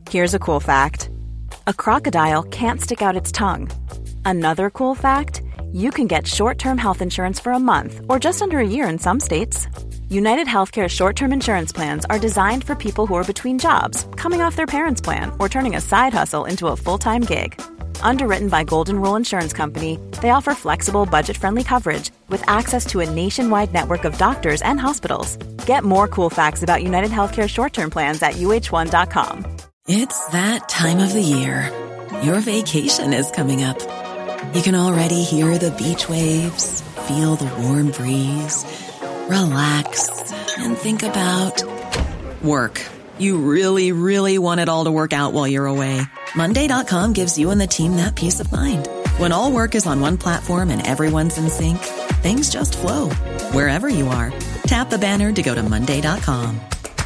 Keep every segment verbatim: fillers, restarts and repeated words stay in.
Here's a cool fact. A crocodile can't stick out its tongue. Another cool fact, you can get short-term health insurance for a month or just under a year in some states. United Healthcare short-term insurance plans are designed for people who are between jobs, coming off their parents' plan, or turning a side hustle into a full-time gig. Underwritten by Golden Rule Insurance Company, they offer flexible, budget-friendly coverage with access to a nationwide network of doctors and hospitals. Get more cool facts about United Healthcare short-term plans at U H one dot com. It's that time of the year. Your vacation is coming up. You can already hear the beach waves, feel the warm breeze, relax, and think about work. You really, really want it all to work out while you're away. Monday dot com gives you and the team that peace of mind. When all work is on one platform and everyone's in sync, things just flow. Wherever you are, tap the banner to go to Monday dot com.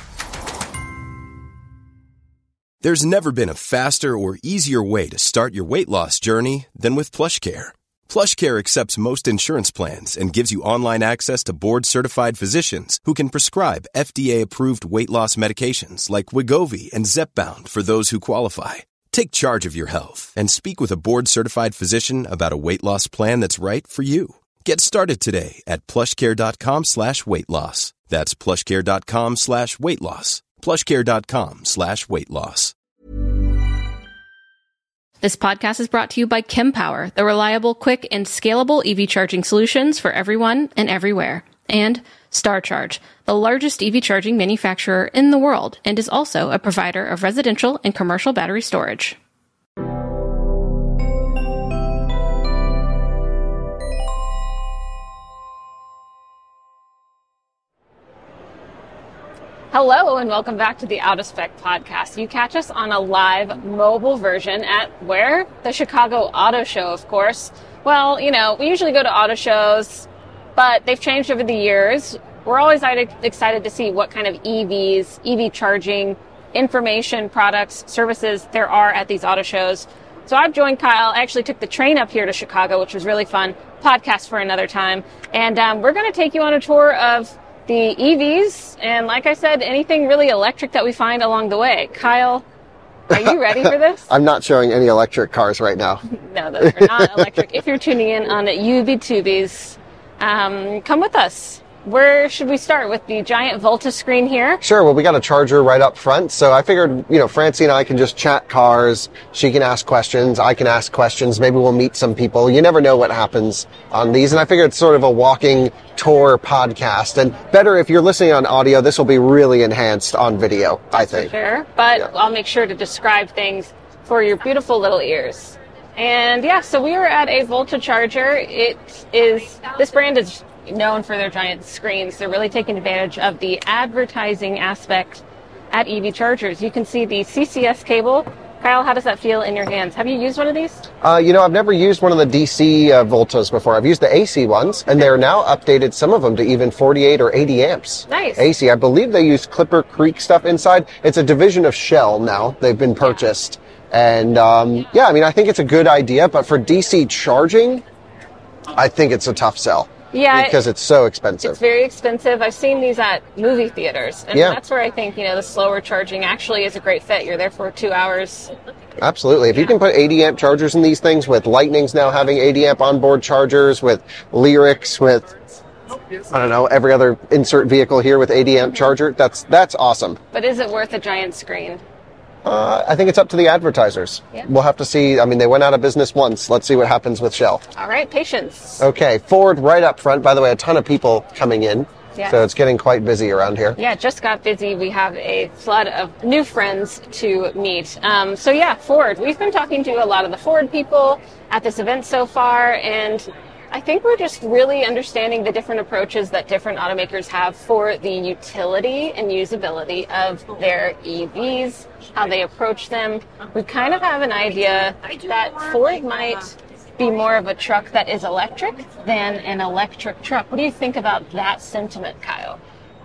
There's never been a faster or easier way to start your weight loss journey than with PlushCare. PlushCare accepts most insurance plans and gives you online access to board-certified physicians who can prescribe F D A-approved weight loss medications like Wegovy and Zepbound for those who qualify. Take charge of your health and speak with a board-certified physician about a weight loss plan that's right for you. Get started today at plushcare.com slash weight loss. That's plushcare.com slash weight loss. plushcare.com slash weight loss. This podcast is brought to you by Kempower, the reliable, quick, and scalable E V charging solutions for everyone and everywhere. And StarCharge, the largest E V charging manufacturer in the world, and is also a provider of residential and commercial battery storage. Hello, and welcome back to the Out of Spec podcast. You catch us on a live mobile version at where? The Chicago Auto Show, of course. Well, you know, we usually go to auto shows, but they've changed over the years. We're always excited to see what kind of E Vs, E V charging, information, products, services there are at these auto shows. So I've joined Kyle. I actually took the train up here to Chicago, which was really fun. Podcast for another time. And um, we're going to take you on a tour of the E Vs, and like I said, anything really electric that we find along the way. Kyle, are you ready for this? I'm not showing any electric cars right now. No, those are not electric. If you're tuning in on YouTubies, um, come with us. Where should we start? With the giant Volta screen here? Sure. Well, we got a charger right up front. So I figured, you know, Francie and I can just chat cars. She can ask questions. I can ask questions. Maybe we'll meet some people. You never know what happens on these. And I figured it's sort of a walking tour podcast. And better if you're listening on audio, this will be really enhanced on video, I think. For sure. But yeah. I'll make sure to describe things for your beautiful little ears. And yeah, so we were at a Volta charger. It is, this brand is known for their giant screens. They're really taking advantage of the advertising aspect at E V chargers. You can see the C C S cable. Kyle, how does that feel in your hands? Have you used one of these? Uh, you know, I've never used one of the D C uh, Voltas before. I've used the A C ones, and they're now updated, some of them, to even forty-eight or eighty amps. Nice. A C. I believe they use Clipper Creek stuff inside. It's a division of Shell now. They've been purchased. Yeah. And, um, yeah, I mean, I think it's a good idea, but for D C charging, I think it's a tough sell. Yeah, because it's so expensive. It's very expensive. I've seen these at movie theaters, and yeah. that's where I think, you know, the slower charging actually is a great fit. You're there for two hours. Absolutely. If yeah. you can put eighty amp chargers in these things, with Lightning's now having eighty amp onboard chargers, with Lyrics, with, I don't know, every other insert vehicle here with eighty amp charger, that's that's awesome. But is it worth a giant screen? Uh, I think it's up to the advertisers. Yeah. We'll have to see. I mean, they went out of business once. Let's see what happens with Shell. All right, patience. Okay, Ford right up front. By the way, a ton of people coming in. Yeah. So it's getting quite busy around here. Yeah, it just got busy. We have a flood of new friends to meet. Um, so yeah, Ford. We've been talking to a lot of the Ford people at this event so far, and I think we're just really understanding the different approaches that different automakers have for the utility and usability of their E Vs, how they approach them. We kind of have an idea that Ford might be more of a truck that is electric than an electric truck. What do you think about that sentiment, Kyle?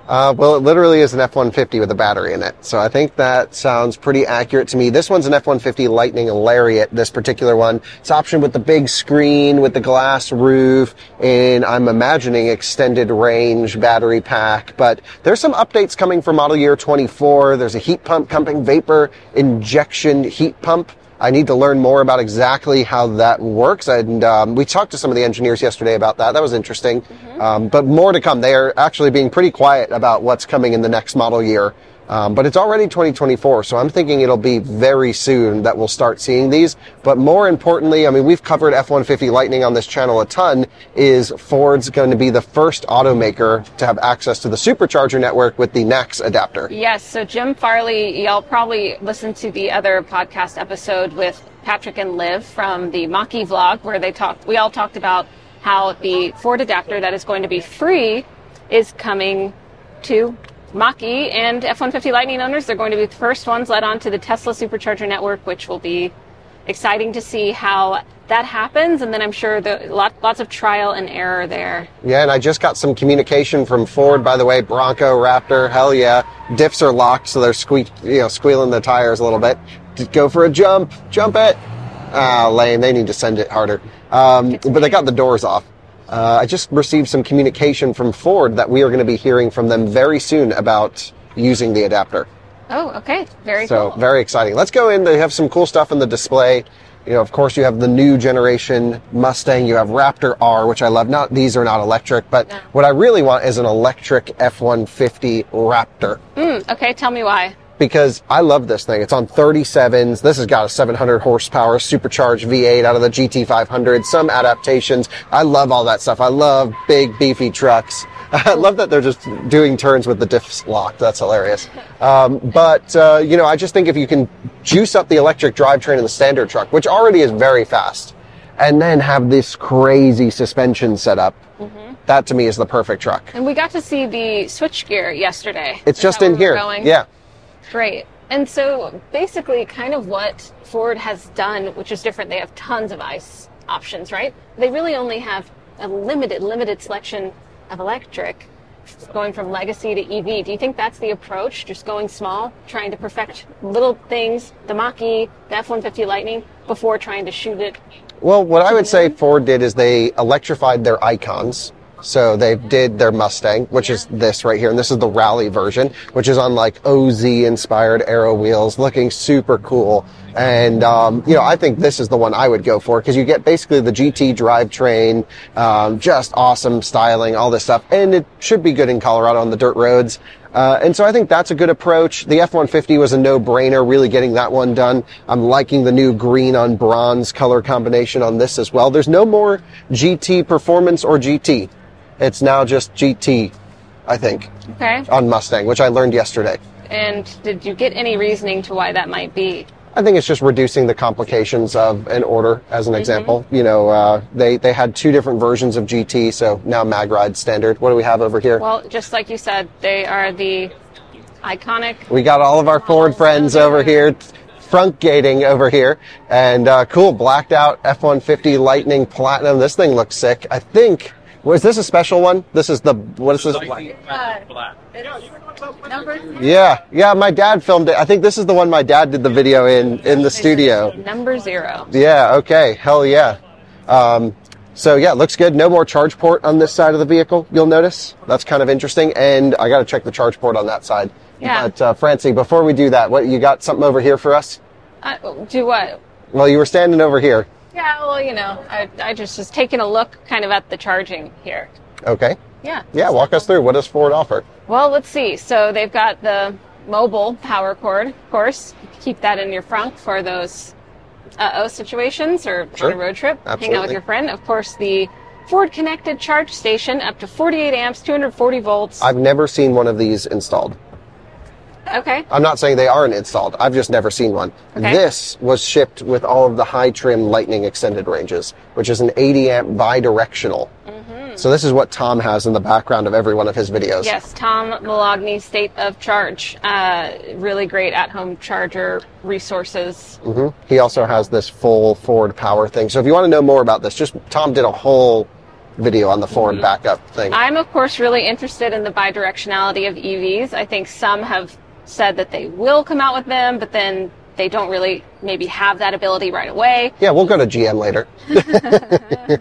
Uh, well, it literally is an F one fifty with a battery in it. So I think that sounds pretty accurate to me. This one's an F one fifty Lightning Lariat, this particular one. It's optioned with the big screen, with the glass roof, and I'm imagining extended range battery pack. But there's some updates coming for model year twenty-four. There's a heat pump pumping vapor injection heat pump. I need to learn more about exactly how that works. And um, we talked to some of the engineers yesterday about that. That was interesting. Mm-hmm. Um, but more to come. They are actually being pretty quiet about what's coming in the next model year. Um, but it's already twenty twenty-four, so I'm thinking it'll be very soon that we'll start seeing these. But more importantly, I mean, we've covered F one fifty Lightning on this channel a ton, is Ford's going to be the first automaker to have access to the supercharger network with the N A C S adapter. Yes, so Jim Farley, y'all probably listened to the other podcast episode with Patrick and Liv from the Mach-E vlog, where they talked, we all talked about how the Ford adapter that is going to be free is coming to Mach-E, and F one fifty Lightning owners, they're going to be the first ones led on to the Tesla Supercharger network, which will be exciting to see how that happens. And then I'm sure the lot, lots of trial and error there. Yeah, and I just got some communication from Ford, by the way. Bronco, Raptor, hell yeah. Diffs are locked, so they're squeak, you know, squealing the tires a little bit. Just go for a jump. Jump it. Ah, lame. They need to send it harder. Um, but they got the doors off. Uh, I just received some communication from Ford that we are going to be hearing from them very soon about using the adapter. Oh, okay. Very so, cool. So, very exciting. Let's go in. They have some cool stuff in the display. You know, of course, you have the new generation Mustang. You have Raptor R, which I love. Not These are not electric, but no. What I really want is an electric F one fifty Raptor. Mm, okay, tell me why. Because I love this thing. It's on thirty-sevens. This has got a seven hundred horsepower supercharged V eight out of the G T five hundred. Some adaptations. I love all that stuff. I love big, beefy trucks. I love that they're just doing turns with the diffs locked. That's hilarious. Um, but, uh, you know, I just think if you can juice up the electric drivetrain in the standard truck, which already is very fast, and then have this crazy suspension setup, mm-hmm. that to me is the perfect truck. And we got to see the switchgear yesterday. It's just in here. Going? Yeah. Great. And so basically kind of what Ford has done, which is different, they have tons of ICE options, right? They really only have a limited, limited selection of electric, going from legacy to E V. Do you think that's the approach? Just going small, trying to perfect little things, the Mach-E, the F one fifty Lightning, before trying to shoot it? Well, what I would say Ford did is they electrified their icons. So they did their Mustang, which is this right here, and this is the rally version, which is on like O Z-inspired aero wheels, looking super cool. And, um, you know, I think this is the one I would go for, because you get basically the G T drivetrain, um, just awesome styling, all this stuff, and it should be good in Colorado on the dirt roads. Uh, and so I think that's a good approach. The F one fifty was a no-brainer, really getting that one done. I'm liking the new green on bronze color combination on this as well. There's no more G T Performance or G T. It's now just G T, I think, okay. on Mustang, which I learned yesterday. And did you get any reasoning to why that might be? I think it's just reducing the complications of an order, as an mm-hmm. example. You know, uh, they, they had two different versions of G T, so now MagRide standard. What do we have over here? Well, just like you said, they are the iconic... We got all of our Ford friends over here, front gating over here, and uh, cool, blacked out F one fifty Lightning Platinum. This thing looks sick. I think... Was this a special one? This is the, what is this? Uh, number yeah, yeah, my dad filmed it. I think this is the one my dad did the video in, in the studio. Number zero. Yeah, okay, hell yeah. Um, so yeah, looks good. No more charge port on this side of the vehicle, you'll notice. That's kind of interesting, and I gotta check the charge port on that side. Yeah. But, uh, Francie, before we do that, what, you got something over here for us? Uh, do what? Well, you were standing over here. Yeah, well, you know, I, I just was taking a look kind of at the charging here. Okay. Yeah. Yeah, walk us through. What does Ford offer? Well, let's see. So they've got the mobile power cord, of course. Keep that in your front for those uh-oh situations or sure. on a road trip. Absolutely. Hang out with your friend. Of course, the Ford Connected Charge Station, up to forty-eight amps, two hundred forty volts. I've never seen one of these installed. Okay. I'm not saying they aren't installed. I've just never seen one. Okay. This was shipped with all of the high trim Lightning extended ranges, which is an eighty amp bi-directional. Mm-hmm. So this is what Tom has in the background of every one of his videos. Yes, Tom Malogny, State of Charge. Uh, really great at-home charger resources. Mm-hmm. He also has this full Ford power thing. So if you want to know more about this, just Tom did a whole video on the Ford backup thing. I'm, of course, really interested in the bidirectionality of E Vs. I think some have said that they will come out with them, but then they don't really maybe have that ability right away. Yeah, we'll go to G M later. Okay,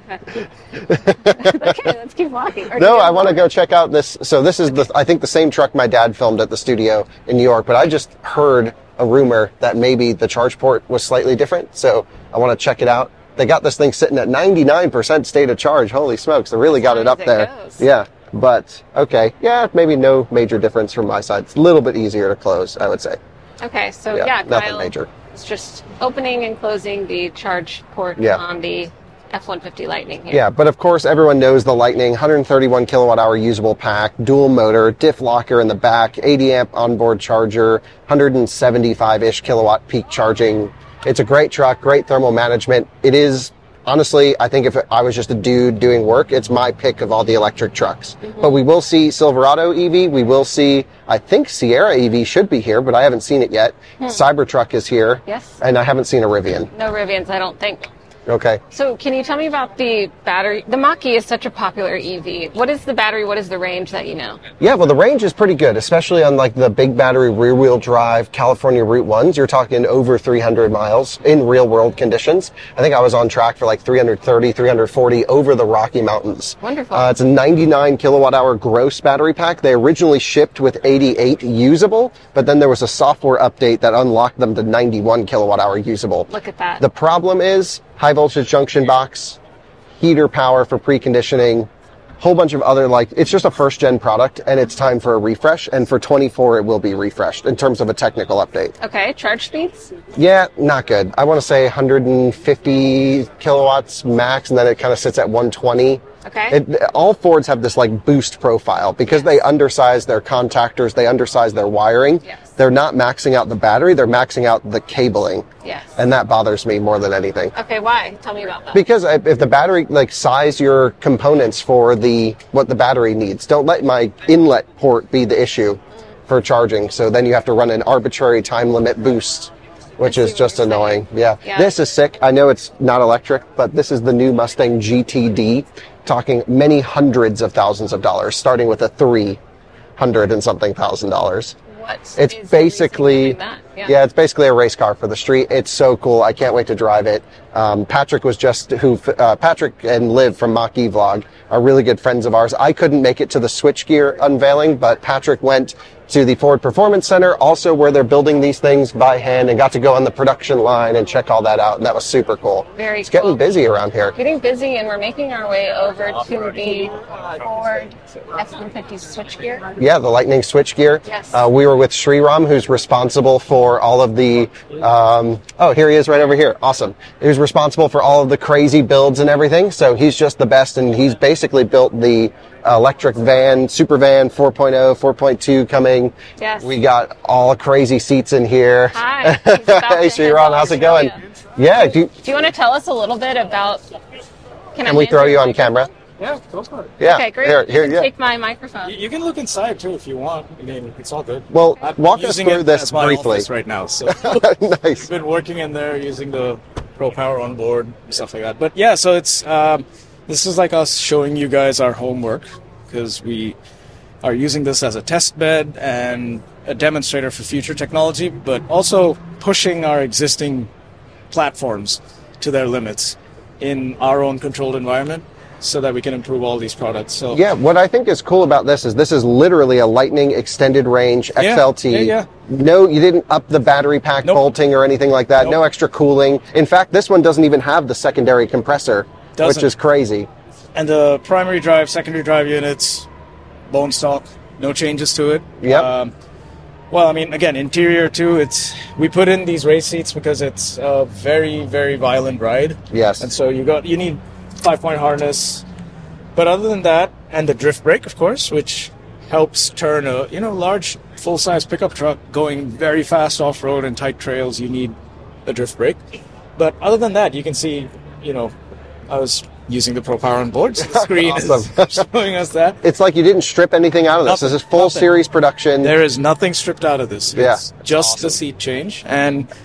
let's keep walking. Or No, I want to go check out this. So this is the, I think the same truck my dad filmed at the studio in New York, but I just heard a rumor that maybe the charge port was slightly different. So I want to check it out. They got this thing sitting at ninety-nine percent state of charge. Holy smokes, they really got it up there. Yeah, but okay. Yeah, maybe no major difference from my side. It's a little bit easier to close, I would say. Okay, so Yeah, yeah, nothing Kyle major. is just opening and closing the charge port Yeah. on the F one fifty Lightning here. Yeah, but of course everyone knows the Lightning, one hundred thirty-one kilowatt hour usable pack, dual motor, diff locker in the back, eighty amp onboard charger, one hundred seventy-five-ish kilowatt peak charging. It's a great truck, great thermal management. It is, honestly, I think if I was just a dude doing work, it's my pick of all the electric trucks. Mm-hmm. But we will see Silverado E V. We will see, I think Sierra E V should be here, but I haven't seen it yet. Hmm. Cybertruck is here. Yes. And I haven't seen a Rivian. No Rivians, I don't think. Okay. So can you tell me about the battery? The Mach-E is such a popular E V. What is the battery? What is the range that you know? Yeah, well, the range is pretty good, especially on like the big battery rear-wheel drive California Route ones. You're talking over three hundred miles in real-world conditions. I think I was on track for like three hundred thirty, three hundred forty over the Rocky Mountains. Wonderful. Uh, it's a ninety-nine kilowatt hour gross battery pack. They originally shipped with eighty-eight usable, but then there was a software update that unlocked them to ninety-one kilowatt hour usable. Look at that. The problem is high voltage junction box, heater power for preconditioning, whole bunch of other, like, it's just a first gen product and it's time for a refresh. And for twenty-four, it will be refreshed in terms of a technical update. Okay, charge speeds? Yeah, not good. I want to say one hundred fifty kilowatts max, and then it kind of sits at one twenty. Okay. It, all Fords have this like boost profile because they undersize their contactors, they undersize their wiring. Yes. They're not maxing out the battery, they're maxing out the cabling. Yes. And that bothers me more than anything. Okay, why? Tell me about that. Because if the battery, like, size your components for the what the battery needs. Don't let my inlet port be the issue for charging. So then you have to run an arbitrary time limit boost, which is just annoying. Yeah. Yeah. This is sick. I know it's not electric, but this is the new Mustang G T D, talking many hundreds of thousands of dollars, starting with a three hundred and something thousand dollars. What It's is basically, the reason behind that? yeah. it's basically a race car for the street. It's so cool. I can't wait to drive it. Um, Patrick was just, who, uh, Patrick and Liv from Mach-E Vlog are really good friends of ours. I couldn't make it to the switchgear unveiling, but Patrick went to the Ford Performance Center, also where they're building these things by hand, and got to go on the production line and check all that out, and that was super cool. Very It's cool. getting busy around here. Getting busy, and we're making our way over to the Ford F one fifty switchgear. Yeah, the Lightning switchgear. Yes. Uh, we were with Sriram, who's responsible for all of the, um, oh, here he is right over here. Awesome. He was responsible for all of the crazy builds and everything, so he's just the best, and he's basically built the electric van, super van four point oh, four point two coming. Yes. We got all crazy seats in here. Hi. He's about to Hey, head Sriram, to how's it going? Australia. Yeah, do you, Do you want to tell us a little bit about... Can, I can we hand throw you on mic? camera? Yeah, go for it. Yeah. Okay, great. Here, You here, can yeah. take my microphone. You, you can look inside too if you want. I mean, it's all good. Well, I'm walk us using through it this as my briefly. office right now. So Nice. I've been working in there using the Pro Power on board, stuff like that. But yeah, so it's um, this is like us showing you guys our homework because we are using this as a test bed and a demonstrator for future technology, but also pushing our existing platforms to their limits in our own controlled environment so that we can improve all these products. So Yeah, what I think is cool about this is this is literally a Lightning extended range X L T. yeah, yeah. No, you didn't up the battery pack Nope. bolting or anything like that. Nope. No extra cooling. In fact, this one doesn't even have the secondary compressor, Doesn't. which is crazy. And the primary drive, secondary drive units, bone stock, no changes to it. Yep. Um, well, I mean, again, interior too. It's we put in these race seats because it's a very, very violent ride. Yes. And so you got you need five-point harness. But other than that, and the drift brake, of course, which helps turn a you know large full-size pickup truck going very fast off-road and tight trails. You need a drift brake. But other than that, you can see, you know, I was using the Pro Power on board. So the screen Awesome. is showing us that. It's like you didn't strip anything out of this. Nothing, This is full nothing. series production. There is nothing stripped out of this. Yeah. It's just the seat change. And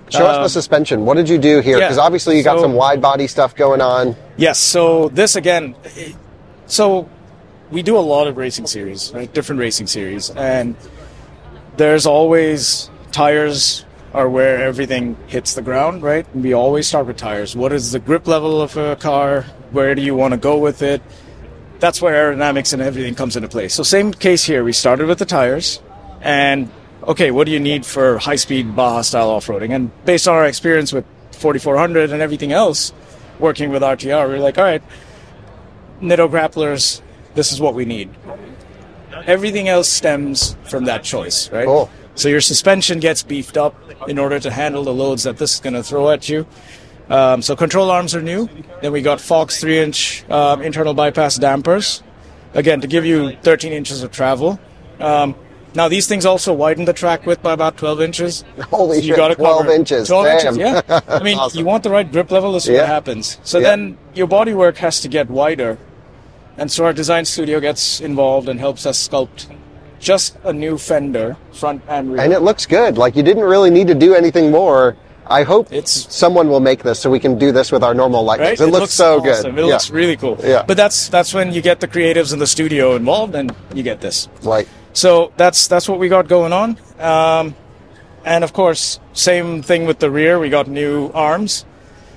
Show us Um, the suspension. What did you do here? yeah, Because obviously you got so- some wide body stuff going on. Yes, so this again, so we do a lot of racing series, right? Different racing series, and there's always tires are where everything hits the ground, right? We always start with tires. What is the grip level of a car? Where do you want to go with it? That's where aerodynamics and everything comes into play. So same case here. We started with the tires, and okay, what do you need for high-speed Baja-style off-roading? And based on our experience with forty-four hundred and everything else, working with R T R, we were like, all right, Nitto grapplers, this is what we need. Everything else stems from that choice, right? Cool. So your suspension gets beefed up in order to handle the loads that this is going to throw at you. Um, so control arms are new. Then we got Fox three-inch um, internal bypass dampers, again, to give you thirteen inches of travel. Um, now, these things also widen the track width by about twelve inches. Holy So shit, you gotta twelve cover- inches. twelve Damn. inches, yeah. I mean, Awesome. you want the right grip level, this is Yeah. what happens. So Yeah. then your bodywork has to get wider. And so our design studio gets involved and helps us sculpt just a new fender, front and rear. And it looks good. Like, you didn't really need to do anything more. I hope It's- someone will make this so we can do this with our normal Lightnings. Right? It, looks, so awesome. good. It Yeah. looks really cool. Yeah. But that's that's when you get the creatives in the studio involved, and you get this. Right. So that's that's what we got going on. Um, and of course, same thing with the rear. We got new arms,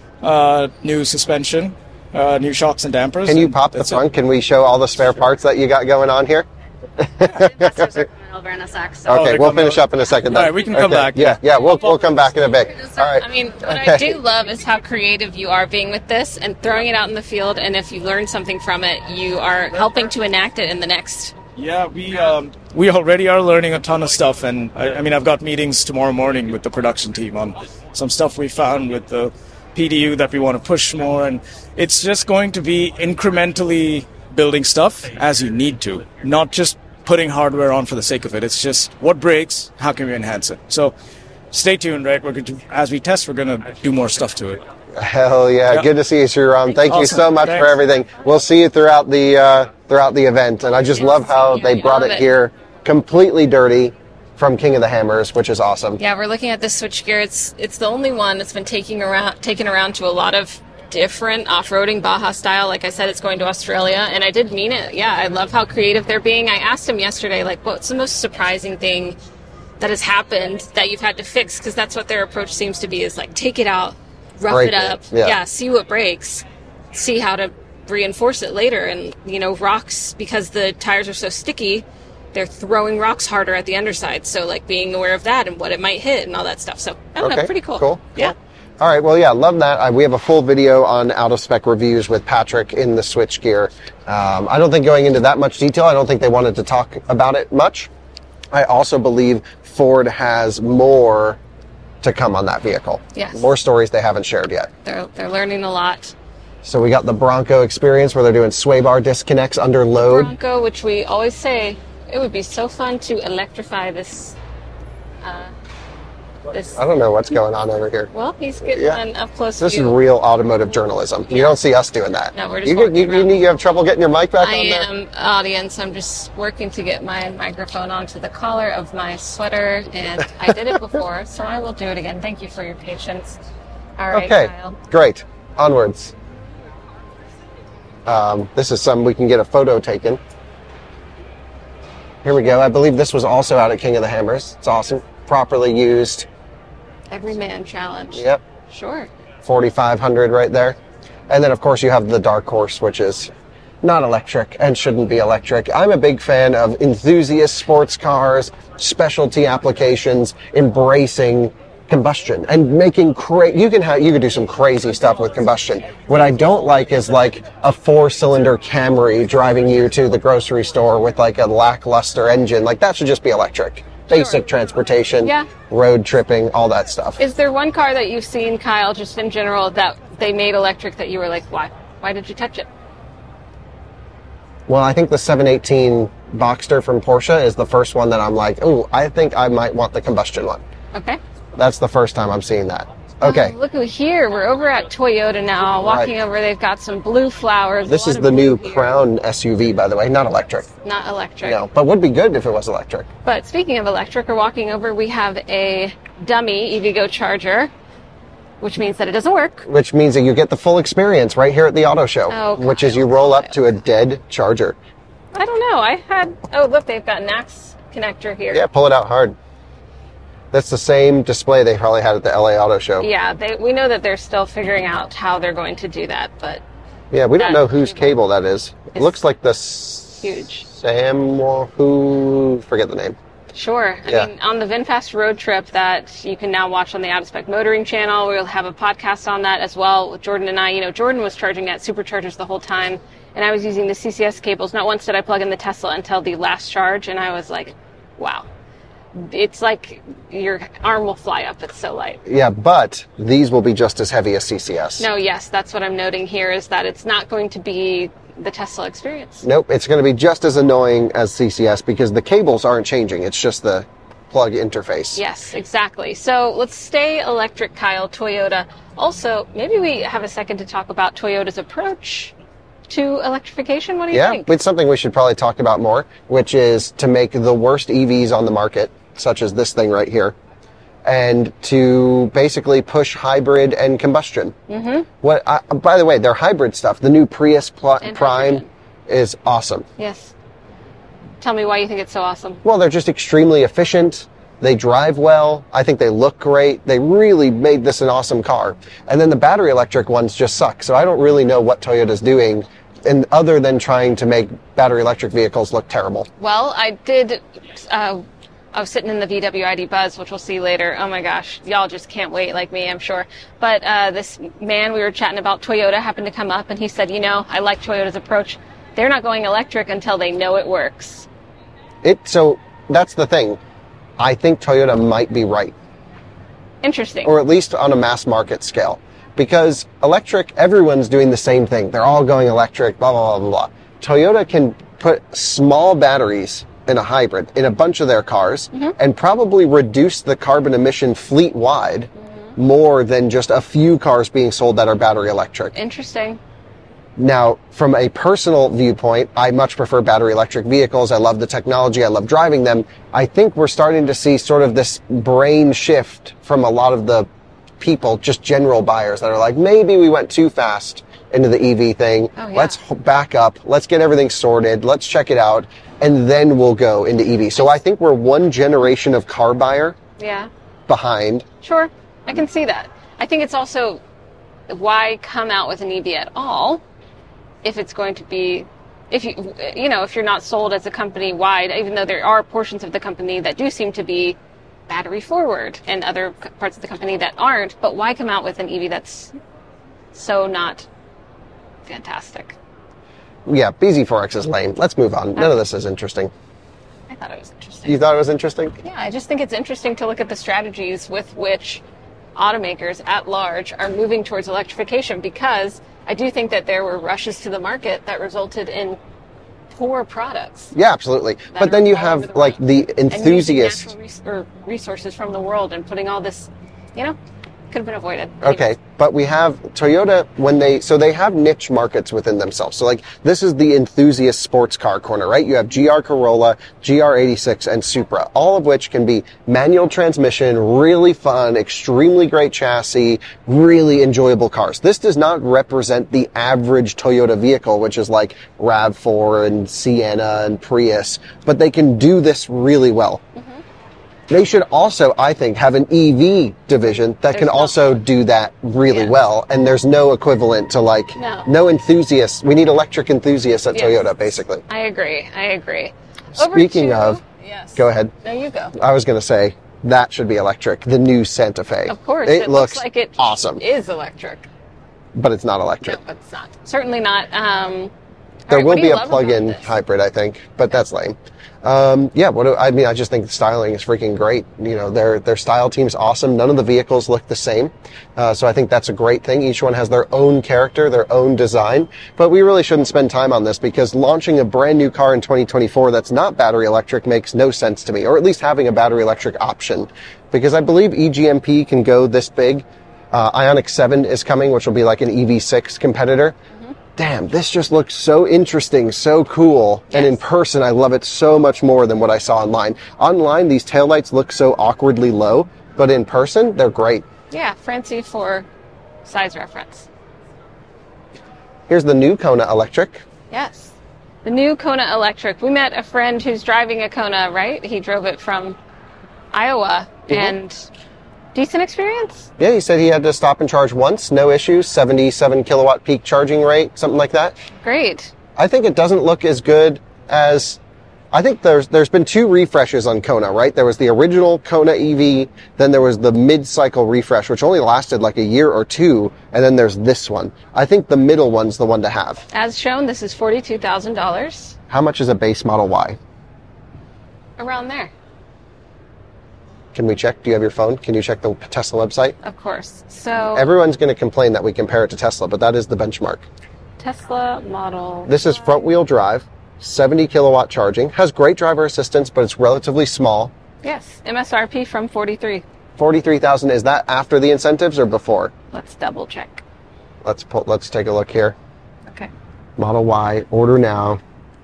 uh, new suspension, uh, new shocks and dampers. Can you and pop the that's it. front? Can we show all the spare parts that you got going on here? Investors are coming over in a sec. So. Okay, they're we'll coming finish out. up in a second. All then. right, we can come Okay, back. Yeah, yeah, we'll we'll come back in a bit. All right. I mean, what Okay. I do love is how creative you are being with this and throwing it out in the field. And if you learn something from it, you are helping to enact it in the next. Yeah, we um, we already are learning a ton of stuff, and I, I mean, I've got meetings tomorrow morning with the production team on some stuff we found with the P D U that we want to push more, and it's just going to be incrementally building stuff as you need to, not just putting hardware on for the sake of it. It's just what breaks, how can we enhance it? So stay tuned, right? We're going to, as we test, we're going to do more stuff to it. Hell yeah. Yeah. Good to see you, Sriram. Thank you Awesome. so much Thanks. for everything. We'll see you throughout the uh, throughout the event. And I just love how Yeah, they I brought love it it. here completely dirty from King of the Hammers, which is awesome. Yeah, we're looking at this switchgear. It's it's the only one that's been taking around taken around to a lot of different off-roading Baja style. Like I said, it's going to Australia, and I did mean it. Yeah, I love how creative they're being. I asked him yesterday, like, what's the most surprising thing that has happened that you've had to fix? Because that's what their approach seems to be, is like, take it out, rough Break it it, up, yeah. see what breaks, see how to reinforce it later. And, you know, rocks, because the tires are so sticky, they're throwing rocks harder at the underside. So, like, being aware of that and what it might hit and all that stuff. So, I don't know, Okay, pretty cool. cool, Yeah. cool. All right, well, yeah, love that. Uh, we have a full video on out of spec reviews with Patrick in the switchgear. Um, I don't think going into that much detail, I don't think they wanted to talk about it much. I also believe Ford has more to come on that vehicle. Yes. More stories they haven't shared yet. They're, they're learning a lot. So we got the Bronco experience where they're doing sway bar disconnects under load. Bronco, which we always say, it would be so fun to electrify this. Uh, this. I don't know what's going on over here. Well, he's getting Yeah. an up close This is view. real automotive journalism. You don't see us doing that. No, we're just you, walking you, you, around. you have trouble getting your mic back I on there? am audience. I'm just working to get my microphone onto the collar of my sweater, and I did it before, so I will do it again. Thank you for your patience. All right, Okay, Kyle. great. Onwards. Um, this is some we can get a photo taken. Here we go. I believe this was also out at King of the Hammers. It's awesome. Properly used. Every man challenge. Yep. Sure. forty-five hundred right there. And then, of course, you have the Dark Horse, which is not electric and shouldn't be electric. I'm a big fan of enthusiast sports cars, specialty applications, embracing combustion and making cra- you can have you can do some crazy stuff with combustion. What I don't like is like a four-cylinder Camry driving you to the grocery store with like a lackluster engine. Like, that should just be electric. Basic transportation, Yeah. road tripping, all that stuff. Is there one car that you've seen, Kyle, just in general, that they made electric that you were like, why? Why did you touch it? Well, I think the seven eighteen Boxster from Porsche is the first one that I'm like, oh, I think I might want the combustion one. Okay. That's the first time I'm seeing that. Okay. Oh, look who here. We're over at Toyota now. Walking Right. over, they've got some blue flowers. This a lot is of the blue new here. Crown S U V, by the way, not electric. Not electric. No, but would be good if it was electric. But speaking of electric, we're walking over. We have a dummy EVgo charger, which means that it doesn't work. Which means that you get the full experience right here at the auto show, Oh, which is you Kyle, roll up Kyle. to a dead charger. I don't know. I had. Oh, look, they've got an axe connector here. Yeah, pull it out hard. That's the same display they probably had at the L A Auto Show. Yeah, they, we know that they're still figuring out how they're going to do that, but Yeah, we don't That know whose cable cable that is. It is looks like the s- huge. Samuel, who, forget the name. sure. I Yeah. mean, on the VinFast road trip that you can now watch on the Out of Spec Motoring channel, we'll have a podcast on that as well with Jordan and I. You know, Jordan was charging at superchargers the whole time, and I was using the C C S cables. Not once did I plug in the Tesla until the last charge, and I was like, wow. It's like your arm will fly up. It's so light. Yeah, but these will be just as heavy as C C S. No, yes, that's what I'm noting here is that it's not going to be the Tesla experience. Nope, it's going to be just as annoying as C C S because the cables aren't changing. It's just the plug interface. Yes, exactly. So let's stay electric, Kyle. Toyota. Also, maybe we have a second to talk about Toyota's approach to electrification. What do you Yeah, think? it's something we should probably talk about more, which is to make the worst E Vs on the market, such as this thing right here, and to basically push hybrid and combustion. Mm-hmm. What? I, by the way, their hybrid stuff, the new Prius Pl- And Prime, hydrogen. is awesome. Yes. Tell me why you think it's so awesome. Well, they're just extremely efficient. They drive well. I think they look great. They really made this an awesome car. And then the battery electric ones just suck. So I don't really know what Toyota's doing, and other than trying to make battery electric vehicles look terrible. Well, I did. Uh, I was sitting in the V W I D Buzz, which we'll see later. Oh my gosh, y'all just can't wait like me, I'm sure. But uh, this man we were chatting about Toyota happened to come up, and he said, "You know, I like Toyota's approach. They're not going electric until they know it works." It so that's the thing. I think Toyota might be right, Interesting. or at least on a mass market scale, because electric, everyone's doing the same thing. They're all going electric, blah blah blah blah blah. Toyota can put small batteries in a hybrid in a bunch of their cars and probably reduce the carbon emission fleet wide more than just a few cars being sold that are battery electric. Interesting. Now, from a personal viewpoint, I much prefer battery electric vehicles. I love the technology. I love driving them. I think we're starting to see sort of this brain shift from a lot of the people, just general buyers that are like, maybe we went too fast into the E V thing. Oh, yeah. Let's h- back up. Let's get everything sorted. Let's check it out. And then we'll go into E V. So I think we're one generation of car buyer Yeah. behind. Sure. I can see that. I think it's also why come out with an E V at all if it's going to be, if you, you know, if you're not sold as a company wide, even though there are portions of the company that do seem to be battery forward and other c- parts of the company that aren't, but why come out with an E V that's so not fantastic? Yeah, B Z four X is lame. Let's move on. None of this is interesting. I thought it was interesting. You thought it was interesting? Yeah, I just think it's interesting to look at the strategies with which automakers at large are moving towards electrification, because I do think that there were rushes to the market that resulted in poor products. Yeah, absolutely. that But then are you all have over the like world. the And using enthusiast. natural res- or resources from the world and putting all this, you know, could have been avoided. Okay, but we have Toyota when they, so they have niche markets within themselves. So like this is the enthusiast sports car corner, right? You have G R Corolla, G R eighty-six, and Supra, all of which can be manual transmission, really fun, extremely great chassis, really enjoyable cars. This does not represent the average Toyota vehicle, which is like RAV four and Sienna and Prius, but they can do this really well. They should also, I think, have an E V division that can There's also not. do that really Yeah. well. And there's no equivalent to like, No. enthusiasts. We need electric enthusiasts at Yes. Toyota, basically. I agree. I agree. Over Speaking to- of- yes. Go ahead. No, you go. I was going to say that should be electric. The new Santa Fe. Of course, It, it, looks, looks like it awesome, is electric. but it's not electric. No, but it's not. Certainly not. Um, There all right, will what do be you a love plug-in about this? hybrid, I think, but that's lame. Um, yeah, what do, I mean, I just think the styling is freaking great. You know, their their style team's awesome. None of the vehicles look the same, uh, so I think that's a great thing. Each one has their own character, their own design. But we really shouldn't spend time on this because launching a brand new car in twenty twenty-four that's not battery electric makes no sense to me, or at least having a battery electric option, because I believe E G M P can go this big. Uh, Ioniq seven is coming, which will be like an E V six competitor. Mm-hmm. Damn, this just looks so interesting, so cool. Yes. And in person, I love it so much more than what I saw online. Online, these taillights look so awkwardly low, but in person, they're great. Yeah, fancy for size reference. Here's the new Kona Electric. Yes. The new Kona Electric. We met a friend who's driving a Kona, right? He drove it from Iowa. Mm-hmm. And decent experience? Yeah, he said he had to stop and charge once. No issues. seventy-seven kilowatt peak charging rate, something like that. Great. I think it doesn't look as good as... I think there's there's been two refreshes on Kona, right? There was the original Kona E V, then there was the mid-cycle refresh, which only lasted like a year or two, and then there's this one. I think the middle one's the one to have. As shown, this is forty-two thousand dollars. How much is a base Model Y? Around there. Can we check? Do you have your phone? Can you check the Tesla website? Of course. So everyone's going to complain that we compare it to Tesla, but that is the benchmark. Tesla Model This is front-wheel drive. seventy kilowatt charging, has great driver assistance, but it's relatively small. Yes, M S R P from forty-three. forty-three thousand, is that after the incentives or before? Let's double check. Let's pull, let's take a look here. Okay. Model Y, order now.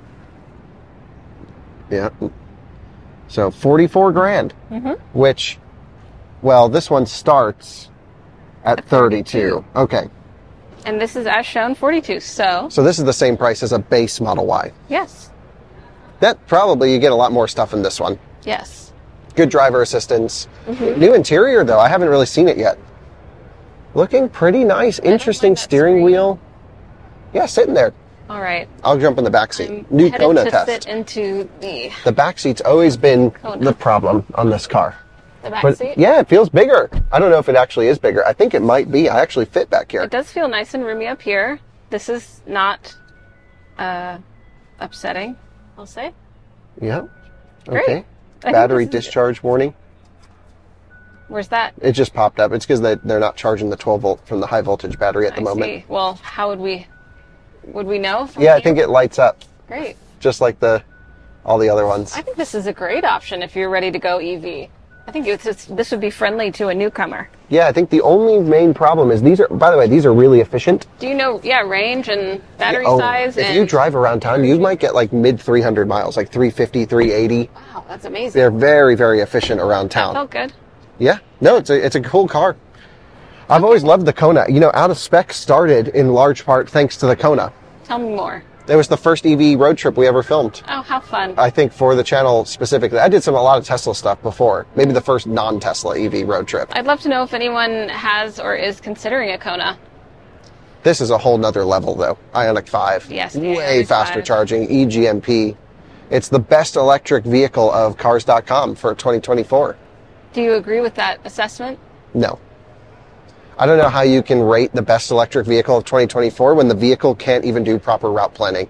Yeah. So forty-four grand, mm-hmm. which, well, this one starts at, at thirty-two. thirty-two. Okay. And this is, as shown, forty-two, so... So this is the same price as a base Model Y. Yes. That probably, you get a lot more stuff in this one. Yes. Good driver assistance. Mm-hmm. New interior, though. I haven't really seen it yet. Looking pretty nice. Interesting steering screen. wheel. Yeah, sitting there. All right. I'll jump in the back seat. I'm New Kona to test. Sit into the... The back seat's always been Kona. the problem on this car. The back but, seat? Yeah, it feels bigger. I don't know if it actually is bigger. I think it might be. I actually fit back here. It does feel nice and roomy up here. This is not uh, upsetting, I'll say. Yeah. Great. Okay. Battery discharge warning. Where's that? It just popped up. It's because they, they're not charging the twelve volt from the high voltage battery at the I moment. See. Well, how would we... Would we know? From yeah, here? I think it lights up. Great. Just like the all the other ones. I think this is a great option if you're ready to go E V. I think it's, it's, this would be friendly to a newcomer. Yeah, I think the only main problem is these are, by the way, these are really efficient. Do you know, yeah, range and battery yeah, oh, size? If and you drive around town, you might get like mid three hundred miles, like three fifty, three eighty. Wow, that's amazing. They're very, very efficient around town. That felt good. Yeah, no, it's a, it's a cool car. I've okay. always loved the Kona. You know, Out of Spec started in large part thanks to the Kona. Tell me more. It was the first E V road trip we ever filmed. Oh, how fun. I think for the channel specifically. I did some a lot of Tesla stuff before. Maybe the first non-Tesla E V road trip. I'd love to know if anyone has or is considering a Kona. This is a whole nother level, though. Ioniq five. Yes. Way faster five. charging. E G M P. It's the best electric vehicle of cars dot com for twenty twenty-four. Do you agree with that assessment? No. I don't know how you can rate the best electric vehicle of twenty twenty-four when the vehicle can't even do proper route planning.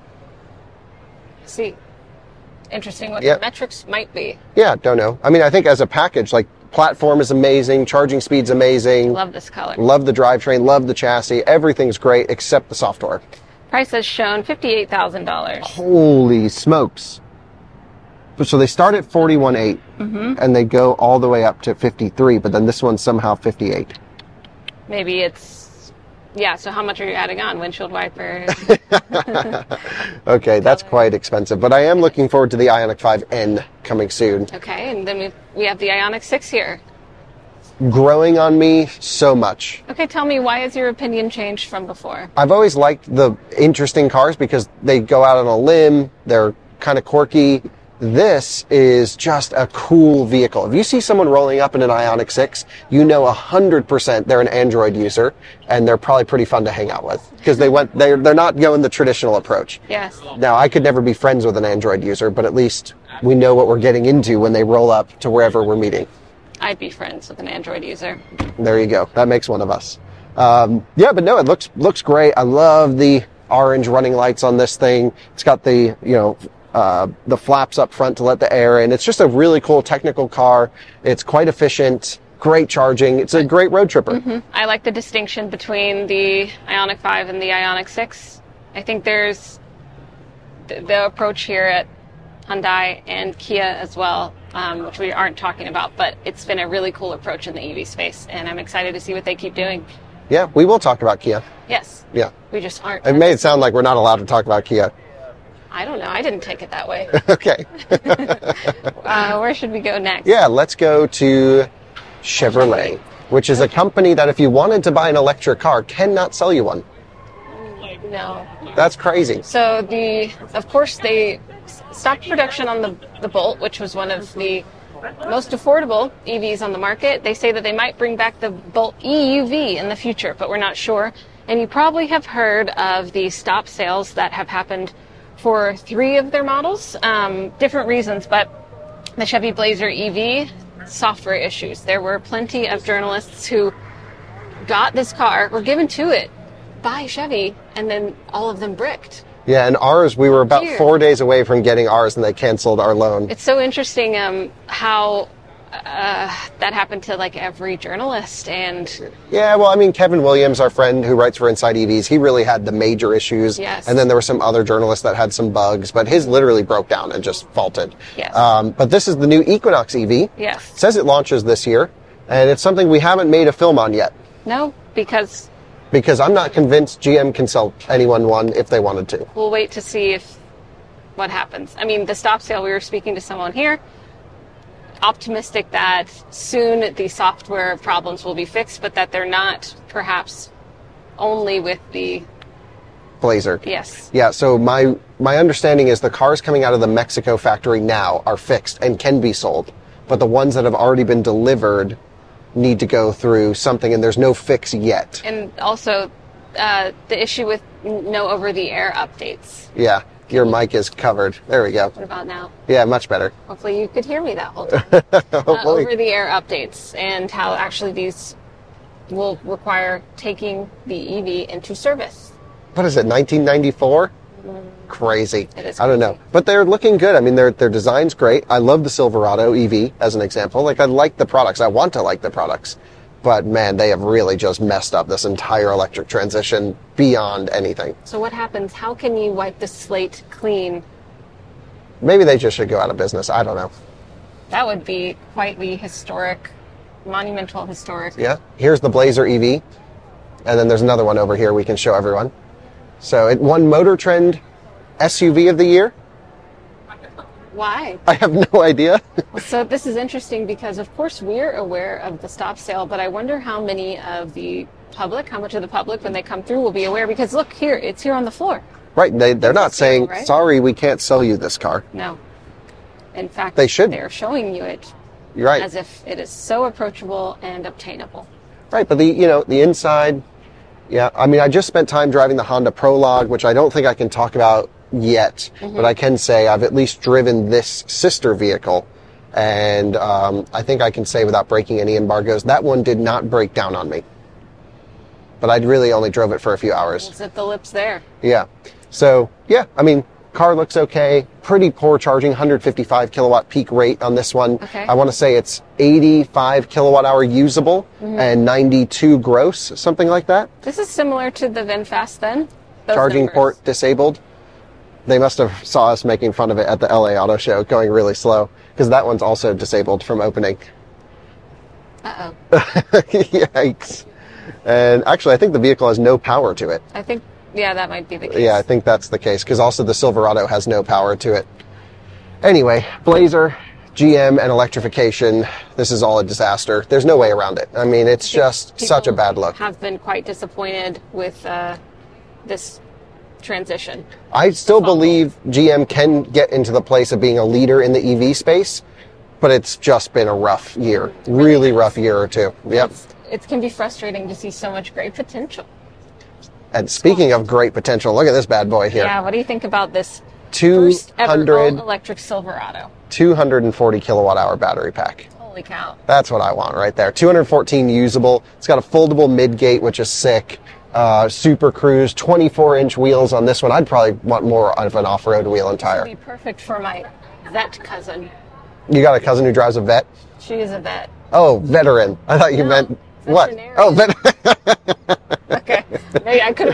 See, interesting what yep. the metrics might be. Yeah, don't know. I mean, I think as a package, like, platform is amazing, charging speed's amazing. Love this color. Love the drivetrain, love the chassis. Everything's great except the software. Price as shown, fifty-eight thousand dollars. Holy smokes. So they start at forty-one eight, mm-hmm. and they go all the way up to fifty-three, but then this one's somehow fifty-eight. Maybe it's, yeah, so how much are you adding on? Windshield wipers? Okay, that's quite expensive, but I am looking forward to the Ioniq five N coming soon. Okay, and then we we have the Ioniq six here. Growing on me so much. Okay, tell me, why has your opinion changed from before? I've always liked the interesting cars because they go out on a limb, they're kind of quirky. This is just a cool vehicle. If you see someone rolling up in an Ioniq six, you know one hundred percent they're an Android user, and they're probably pretty fun to hang out with because they went they're they're not going the traditional approach. Yes. Now, I could never be friends with an Android user, but at least we know what we're getting into when they roll up to wherever we're meeting. I'd be friends with an Android user. There you go. That makes one of us. Um, yeah, but no, it looks looks great. I love the orange running lights on this thing. It's got the, you know, Uh, the flaps up front to let the air in. It's just a really cool technical car. It's quite efficient, great charging. It's a great road tripper. Mm-hmm. I like the distinction between the Ioniq five and the Ioniq six. I think there's the, the approach here at Hyundai and Kia as well, um, which we aren't talking about, but it's been a really cool approach in the E V space, and I'm excited to see what they keep doing. Yeah, we will talk about Kia. Yes. Yeah. We just aren't. It made it sound like we're not allowed to talk about Kia. I don't know. I didn't take it that way. Okay. uh, where should we go next? Yeah, let's go to Chevrolet, which is a company that if you wanted to buy an electric car, cannot sell you one. No. That's crazy. So the, of course, they stopped production on the the Bolt, which was one of the most affordable E Vs on the market. They say that they might bring back the Bolt E U V in the future, but we're not sure. And you probably have heard of the stop sales that have happened for three of their models, um, different reasons, but the Chevy Blazer E V, software issues. There were plenty of journalists who got this car, were given to it by Chevy, and then all of them bricked. Yeah, and ours, we were about Here. four days away from getting ours, and they canceled our loan. It's so interesting um, how uh, that happened to like every journalist. And Yeah, well, I mean, Kevin Williams, our friend who writes for Inside E Vs, he really had the major issues. Yes. And then there were some other journalists that had some bugs, but his literally broke down and just faulted. Yes. Um, but this is the new Equinox E V. yes, It says it launches this year, and it's something we haven't made a film on yet, no, because because I'm not convinced G M can sell anyone one if they wanted to. we'll wait to see if what happens. I mean, the stop sale, we were speaking to someone here, optimistic that soon the software problems will be fixed, but that they're not perhaps only with the, Blazer. yes. Yeah, so my my understanding is the cars coming out of the Mexico factory now are fixed and can be sold, but the ones that have already been delivered need to go through something, and there's no fix yet. And also uh, the issue with no over-the-air updates. Yeah, your mic is covered. There we go. What about now? Yeah, much better. Hopefully you could hear me that whole time. uh, Hopefully. over-the-air updates and how actually these will require taking the E V into service. What is it, nineteen ninety-four? Crazy. It is I don't know. crazy. But they're looking good. I mean, their their design's great. I love the Silverado E V as an example. Like, I like the products. I want to like the products. But, man, they have really just messed up this entire electric transition beyond anything. So what happens? How can you wipe the slate clean? Maybe they just should go out of business. I don't know. That would be quite the historic, monumental historic. Yeah. Here's the Blazer E V. And then there's another one over here we can show everyone. So it won Motor Trend S U V of the year. Why? I have no idea. So this is interesting because, of course, we're aware of the stop sale, but I wonder how many of the public, how much of the public, when they come through, will be aware. Because look here, it's here on the floor. Right. They, they're not It's a sale, saying, right? sorry, we can't sell you this car. No. In fact, They should. they're showing you it You're right. as if it is so approachable and obtainable. Right, but the you know the inside, yeah. I mean, I just spent time driving the Honda Prologue, which I don't think I can talk about yet, Mm-hmm. but I can say I've at least driven this sister vehicle, and um, I think I can say without breaking any embargoes, that one did not break down on me. But I really only drove it for a few hours. Zip the lips there. Yeah. So yeah, I mean, car looks okay. Pretty poor charging, one hundred fifty-five kilowatt peak rate on this one. Okay. I want to say it's eighty-five kilowatt hour usable Mm-hmm. and ninety-two gross, something like that. This is similar to the VinFast then? Those Charging numbers. port disabled. They must have saw us making fun of it at the L A Auto Show, going really slow, because that one's also disabled from opening. Uh-oh. Yikes. And actually, I think the vehicle has no power to it. I think, yeah, that might be the case. Yeah, I think that's the case, because also the Silverado has no power to it. Anyway, Blazer, G M, and electrification, this is all a disaster. There's no way around it. I mean, it's just People such a bad look. have been quite disappointed with uh, this transition. I still Fumble. believe G M can get into the place of being a leader in the E V space, but it's just been a rough year. Really rough year or two. Yep. It's, it can be frustrating to see so much great potential. And speaking of great potential, look at this bad boy here. Yeah, what do you think about this Two first ever hundred, all-electric Silverado? two hundred forty kilowatt hour battery pack. Holy cow. That's what I want right there. two hundred fourteen usable. It's got a foldable midgate, which is sick. Uh, Super Cruise, twenty-four inch wheels on this one. I'd probably want more of an off-road wheel and It would tire. be perfect for my vet cousin. You got a cousin who drives a vet? She is a vet. Oh, veteran. I thought you No, meant what? veterinarian. Oh, vet. Okay. Maybe I could have been clearer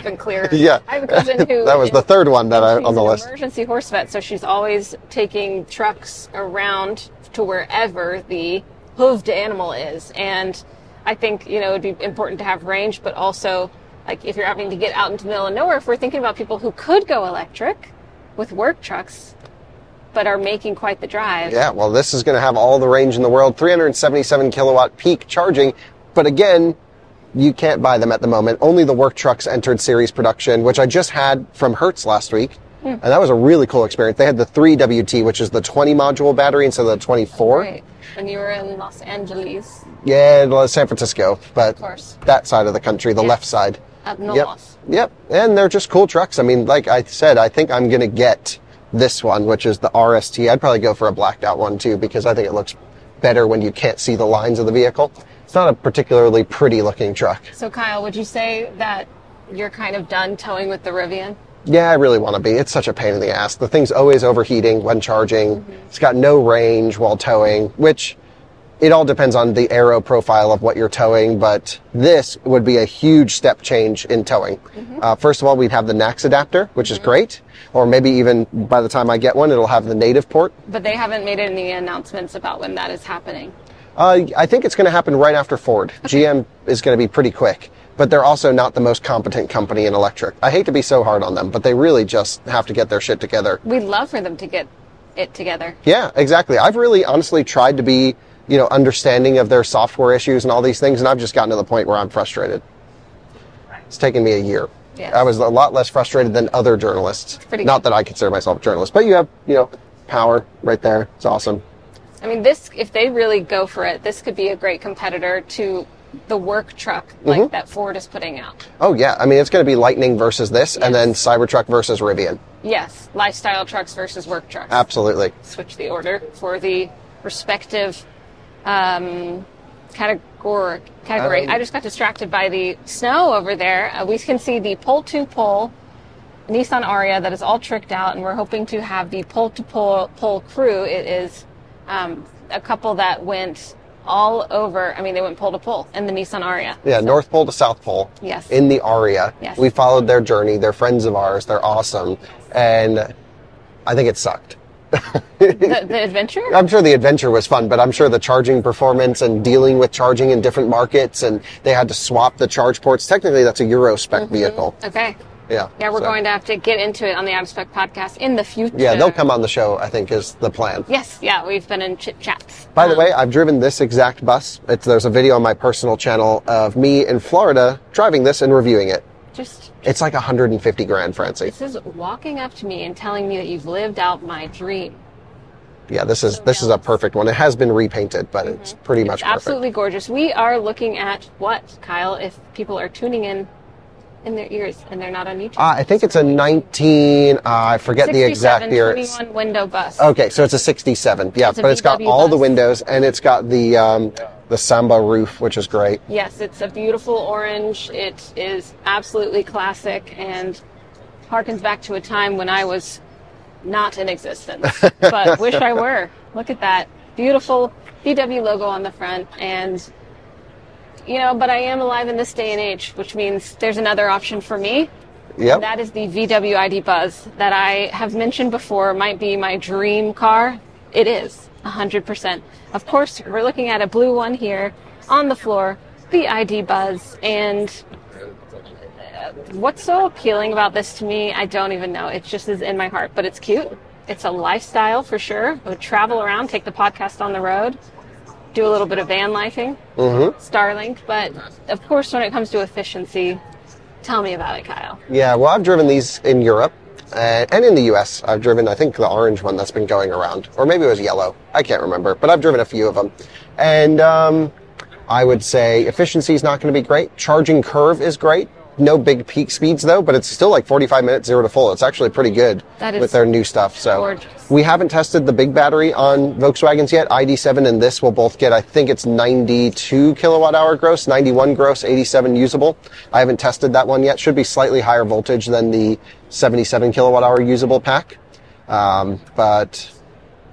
Yeah. I have a cousin who that was the third one that I she's on the an list. Emergency horse vet, so she's always taking trucks around to wherever the hooved animal is. And I think, you know, it'd be important to have range, but also, like, if you're having to get out into the middle of nowhere, if we're thinking about people who could go electric with work trucks, but are making quite the drive. Yeah, well, this is going to have all the range in the world, three hundred seventy-seven kilowatt peak charging. But again, you can't buy them at the moment. Only the work trucks entered series production, which I just had from Hertz last week. Mm. And that was a really cool experience. They had the three W T, which is the twenty module battery instead of the twenty-four. Right. And you were in Los Angeles. Yeah, San Francisco, but of course. That side of the country, the yeah. left side. Up north. Yep. Yep. And they're just cool trucks. I mean, like I said, I think I'm going to get this one, which is the R S T. I'd probably go for a blacked out one too, because I think it looks better when you can't see the lines of the vehicle. It's not a particularly pretty looking truck. So Kyle, would you say that you're kind of done towing with the Rivian? Yeah, I really want to be. It's such a pain in the ass. The thing's always overheating when charging. Mm-hmm. It's got no range while towing, which it all depends on the aero profile of what you're towing, but this would be a huge step change in towing. Mm-hmm. Uh, first of all, we'd have the N A C S adapter, which mm-hmm. is great. Or maybe even by the time I get one, it'll have the native port. But they haven't made any announcements about when that is happening. Uh, I think it's going to happen right after Ford. Okay. G M is going to be pretty quick, but they're also not the most competent company in electric. I hate to be so hard on them, but they really just have to get their shit together. We'd love for them to get it together. Yeah, exactly. I've really honestly tried to be, you know, understanding of their software issues and all these things, and I've just gotten to the point where I'm frustrated. It's taken me a year. Yes. I was a lot less frustrated than other journalists. Not that I consider myself a journalist, but you have, you know, power right there. It's awesome. I mean, this, if they really go for it, this could be a great competitor to the work truck like mm-hmm. that Ford is putting out. Oh, yeah. I mean, it's going to be Lightning versus this, yes. and then Cybertruck versus Rivian. Yes. Lifestyle trucks versus work trucks. Absolutely. Switch the order for the respective um, category. category. Um, I just got distracted by the snow over there. Uh, we can see the pole-to-pole Nissan Ariya that is all tricked out, and we're hoping to have the pole-to-pole pole crew. It is um, a couple that went all over. I mean, they went pole to pole in the Nissan Ariya. Yeah, so. North Pole to South Pole. Yes. In the Ariya. Yes. We followed their journey. They're friends of ours. They're awesome. And I think it sucked. the, the adventure? I'm sure the adventure was fun, but I'm sure the charging performance and dealing with charging in different markets, and they had to swap the charge ports. Technically, that's a Euro spec mm-hmm. vehicle. Okay. Yeah. Yeah, we're so. going to have to get into it on the Out of Spec podcast in the future. Yeah, they'll come on the show, I think, is the plan. Yes, yeah, we've been in chit chats. By um, the way, I've driven this exact bus. It's, there's a video on my personal channel of me in Florida driving this and reviewing it. Just, it's like one hundred fifty grand, Francie. This is walking up to me and telling me that you've lived out my dream. Yeah, this is so this is a perfect one. It has been repainted, but mm-hmm. it's pretty it's much perfect. Absolutely gorgeous. We are looking at what, Kyle, if people are tuning in in their ears and they're not on YouTube? Uh, I think it's a nineteen, uh, I forget the exact year. twenty-one window bus. Okay, so it's a sixty-seven. Yeah, it's but it's got all bus. the windows, and it's got the um, the Samba roof, which is great. Yes, it's a beautiful orange. It is absolutely classic and harkens back to a time when I was not in existence, but wish I were. Look at that. Beautiful V W logo on the front, and you know, but I am alive in this day and age, which means there's another option for me. Yep. And that is the V W I D Buzz that I have mentioned before might be my dream car. It is, one hundred percent. Of course, we're looking at a blue one here on the floor, the I D Buzz. And what's so appealing about this to me, I don't even know. It just is in my heart, but it's cute. It's a lifestyle for sure. I would travel around, take the podcast on the road, do a little bit of van lifing, mm-hmm. Starlink, but of course when it comes to efficiency, tell me about it, Kyle. Yeah, well, I've driven these in Europe uh, and in the U S. I've driven, I think, the orange one that's been going around, or maybe it was yellow. I can't remember, but I've driven a few of them. And um, I would say efficiency is not going to be great. Charging curve is great. No big peak speeds though, but it's still like forty-five minutes zero to full. It's actually pretty good with their new stuff. So gorgeous. We haven't tested the big battery on Volkswagens yet. I D seven and this will both get, I think it's ninety-two kilowatt hour gross, ninety-one gross, eighty-seven usable. I haven't tested that one yet. Should be slightly higher voltage than the seventy-seven kilowatt hour usable pack. Um, but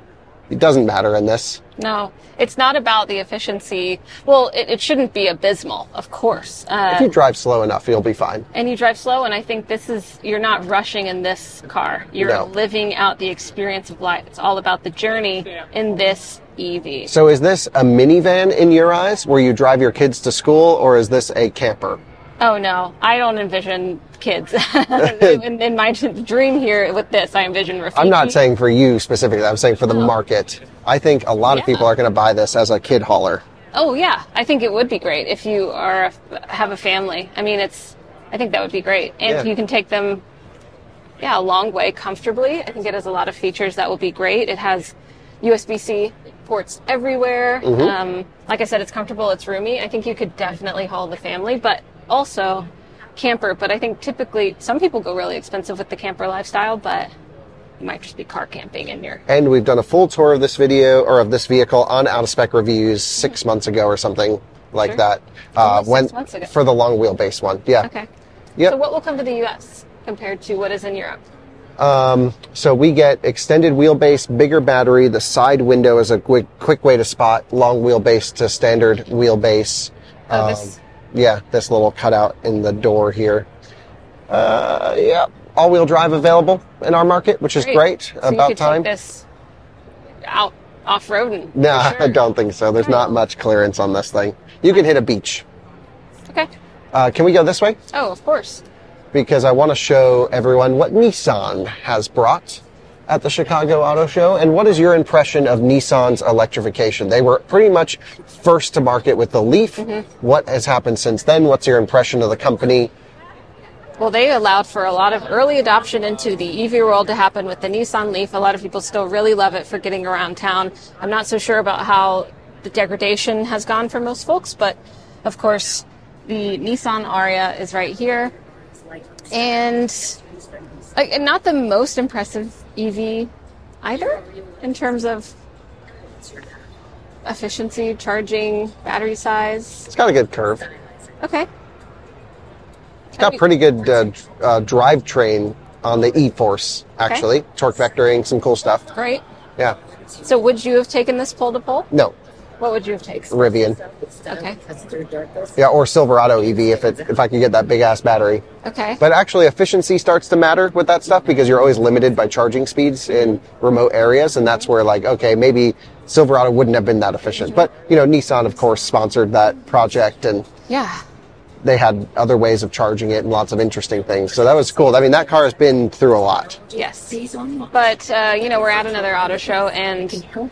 it doesn't matter in this. No, it's not about the efficiency. Well, it, it shouldn't be abysmal, of course. Uh, If you drive slow enough, you'll be fine. and you drive slow, and I think this is, you're not rushing in this car. You're No. living out the experience of life. It's all about the journey in this E V. So is this a minivan in your eyes where you drive your kids to school, or is this a camper? Oh no, I don't envision kids. in, in my dream here with this, I envision Rafiki. I'm not saying for you specifically. I'm saying for the market. I think a lot of Yeah. people are going to buy this as a kid hauler. Oh yeah, I think it would be great if you are have a family. I mean, it's. I think that would be great, and Yeah. if you can take them, yeah, a long way comfortably. I think it has a lot of features that will be great. It has U S B C ports everywhere. Mm-hmm. Um, like I said, it's comfortable. It's roomy. I think you could definitely haul the family, but also camper. But I think typically some people go really expensive with the camper lifestyle, but you might just be car camping in your. And we've done a full tour of this video or of this vehicle on Out of Spec Reviews six months ago or something like Sure. that. Uh, Almost when six months ago. for the long wheelbase one, yeah. Okay. Yep. So what will come to the U S compared to what is in Europe? So we get extended wheelbase, bigger battery. The side window is a quick, quick way to spot long wheelbase to standard wheelbase. Oh, Um, this. Yeah, this little cutout in the door here. Uh, yeah, all-wheel drive available in our market, which is great. So About you could time. Take this out off-roading. for No, sure. I don't think so. There's not much clearance on this thing. You can hit a beach. Okay. Uh, can we go this way? Oh, of course. Because I want to show everyone what Nissan has brought at the Chicago Auto Show. And what is your impression of Nissan's electrification? They were pretty much first to market with the Leaf. Mm-hmm. What has happened since then? What's your impression of the company? Well, they allowed for a lot of early adoption into the E V world to happen with the Nissan Leaf. A lot of people still really love it for getting around town. I'm not so sure about how the degradation has gone for most folks, but of course, the Nissan Ariya is right here. And like, not the most impressive E V either in terms of efficiency, charging, battery size. It's got a good curve. Okay. It's got pretty good uh, uh, drivetrain on the E-Force, actually. Torque vectoring, some cool stuff. Great. Yeah. So would you have taken this pole to pole? No, What would you have taken? Rivian. Okay. Yeah, or Silverado E V if it if I could get that big ass battery. Okay. But actually, efficiency starts to matter with that stuff because you're always limited by charging speeds in remote areas, and that's where, like, okay, maybe Silverado wouldn't have been that efficient. But, you know, Nissan, of course, sponsored that project, and Yeah. they had other ways of charging it and lots of interesting things. So that was cool. I mean, that car has been through a lot. Yes. But, uh, you know, we're at another auto show, and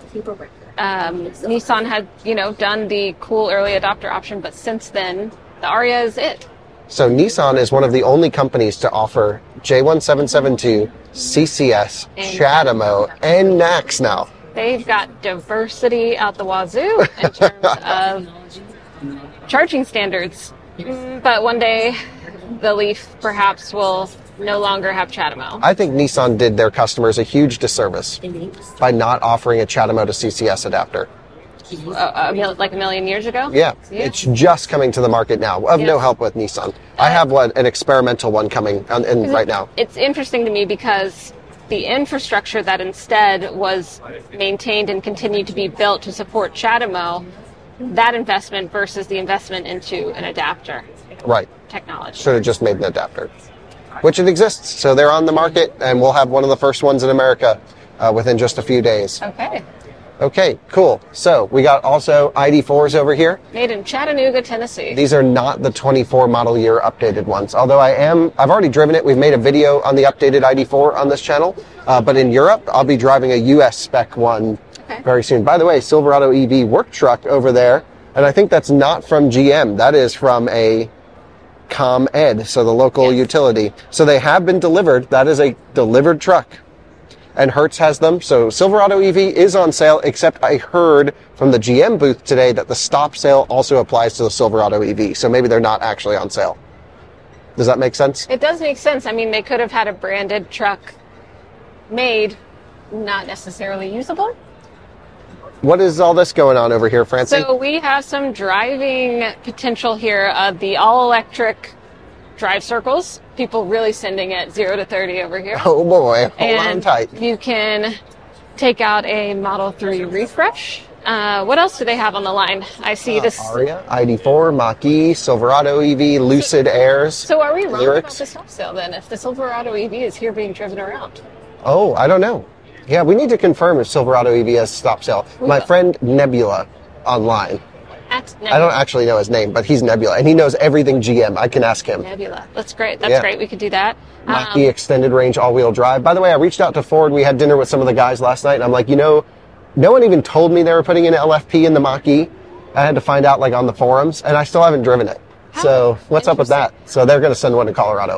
um, Nissan had, you know, done the cool early adopter option, but since then, the Ariya is it. So Nissan is one of the only companies to offer J one seven seven two, C C S, And- CHAdeMO, and N A C S now. They've got diversity out the wazoo in terms of charging standards. Mm, But one day, the Leaf perhaps will no longer have CHAdeMO. I think Nissan did their customers a huge disservice by not offering a CHAdeMO to C C S adapter. A, a mil- like a million years ago? Yeah, Yeah. it's just coming to the market now, of no Yeah. help with Nissan. I have one, an experimental one coming on, in right now. It's interesting to me because the infrastructure that instead was maintained and continued to be built to support CHAdeMO, that investment versus the investment into an adapter Right. technology. Should have just made an adapter. Which it exists, so they're on the market, and we'll have one of the first ones in America uh, within just a few days. Okay. Okay, cool. So we got also I D fours over here. Made in Chattanooga, Tennessee. These are not the twenty-four model year updated ones. Although I am, I've already driven it. We've made a video on the updated I D four on this channel. Uh, but in Europe, I'll be driving a U S spec one Okay. very soon. By the way, Silverado E V work truck over there. And I think that's not from G M. That is from a ComEd, so the local Yes. utility. So they have been delivered. That is a delivered truck. And Hertz has them. So Silverado E V is on sale, except I heard from the G M booth today that the stop sale also applies to the Silverado E V. So maybe they're not actually on sale. Does that make sense? It does make sense. I mean, they could have had a branded truck made, not necessarily usable. What is all this going on over here, Francie? So we have some driving potential here of the all-electric drive circles. People really sending it zero to thirty over here. oh boy, hold on And tight. you can take out a Model three refresh. Uh, what else do they have on the line? I see Uh, this. Aria, I D four, Mach-E, Silverado E V, Lucid Airs. So are we wrong Lyrics? about the stop sale then? If the Silverado E V is here being driven around, Oh, I don't know. Yeah, we need to confirm if Silverado E V has stop sale. My friend Nebula online. at I don't actually know his name, but he's Nebula, and he knows everything G M. I can ask him. Nebula. That's great. That's Yeah. great. We could do that. Mach-E Um, extended range all-wheel drive. By the way, I reached out to Ford. We had dinner with some of the guys last night, and I'm like, you know, no one even told me they were putting in L F P in the Mach-E. I had to find out, like, on the forums, and I still haven't driven it. So what's up with that? So they're going to send one to Colorado.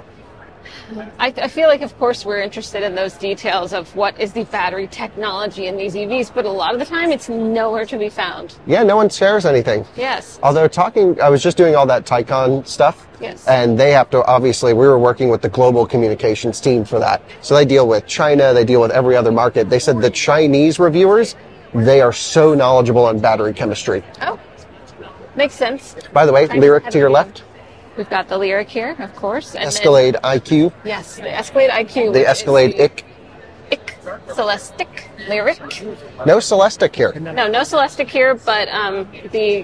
I, I feel like, of course, we're interested in those details of what is the battery technology in these E Vs, but a lot of the time it's nowhere to be found. Yeah, no one shares anything. Yes. Although talking, I was just doing all that Taycan stuff. Yes. And they have to, obviously, we were working with the global communications team for that. So they deal with China, they deal with every other market. They said the Chinese reviewers, they are so knowledgeable on battery chemistry. Oh, makes sense. By the way, Chinese Lyric have to your the- left, We've got the Lyric here, of course. And then- Escalade I Q, yes, the Escalade I Q. the which is Escalade the I C. I C, Celestic, Lyric. No Celestic here. No, no Celestic here, but um, the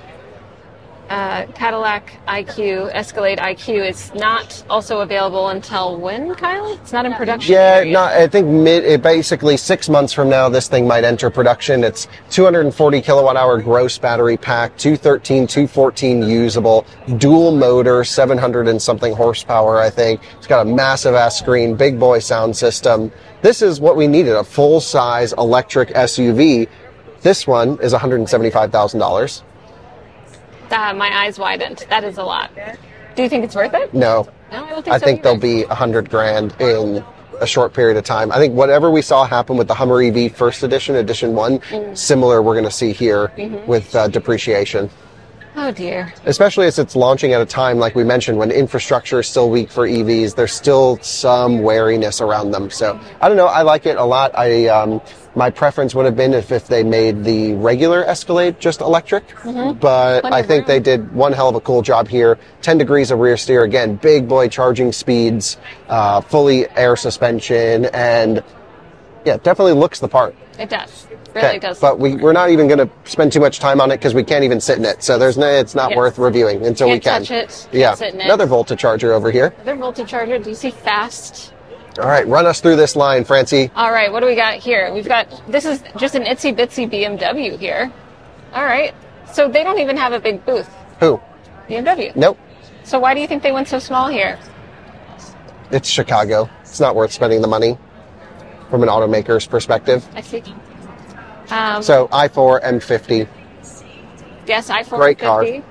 uh, Cadillac I Q, Escalade I Q is not also available until when, Kyle? It's not in production. Yeah, yet. not, I think mid, it basically six months from now, this thing might enter production. It's two hundred forty kilowatt hour gross battery pack, two thirteen, two fourteen usable, dual motor, seven hundred and something horsepower, I think. It's got a massive ass screen, big boy sound system. This is what we needed, a full size electric S U V. This one is one hundred seventy-five thousand dollars. Uh, my eyes widened. That is a lot. Do you think it's worth it? No. No, I don't think I so think either. they'll be a hundred grand in a short period of time. I think whatever we saw happen with the Hummer E V First Edition, Edition One, Mm. similar we're going to see here Mhm. with uh, depreciation. Oh dear. Especially as it's launching at a time, like we mentioned, when infrastructure is still weak for E Vs. There's still some wariness around them. So I don't know. I like it a lot. I um, my preference would have been if, if they made the regular Escalade just electric. Mhm. But Plenty I of think room. they did one hell of a cool job here. ten degrees of rear steer. Again, big boy charging speeds, uh, fully air suspension, and yeah, definitely looks the part. It does. Really Okay, does. But we, we're not even going to spend too much time on it because we can't even sit in it. So there's no, it's not Yes. worth reviewing until we Can't can. touch it, can't Yeah. sit in it. Another Volta charger over here. Another voltage charger. Do you see fast? All right, run us through this line, Francie. All right, what do we got here? We've got, this is just an itsy bitsy B M W here. All right. So they don't even have a big booth. Who? B M W. Nope. So why do you think they went so small here? It's Chicago. It's not worth spending the money from an automaker's perspective. I see. Um, So i four, M fifty. yes, I four great car. fifty.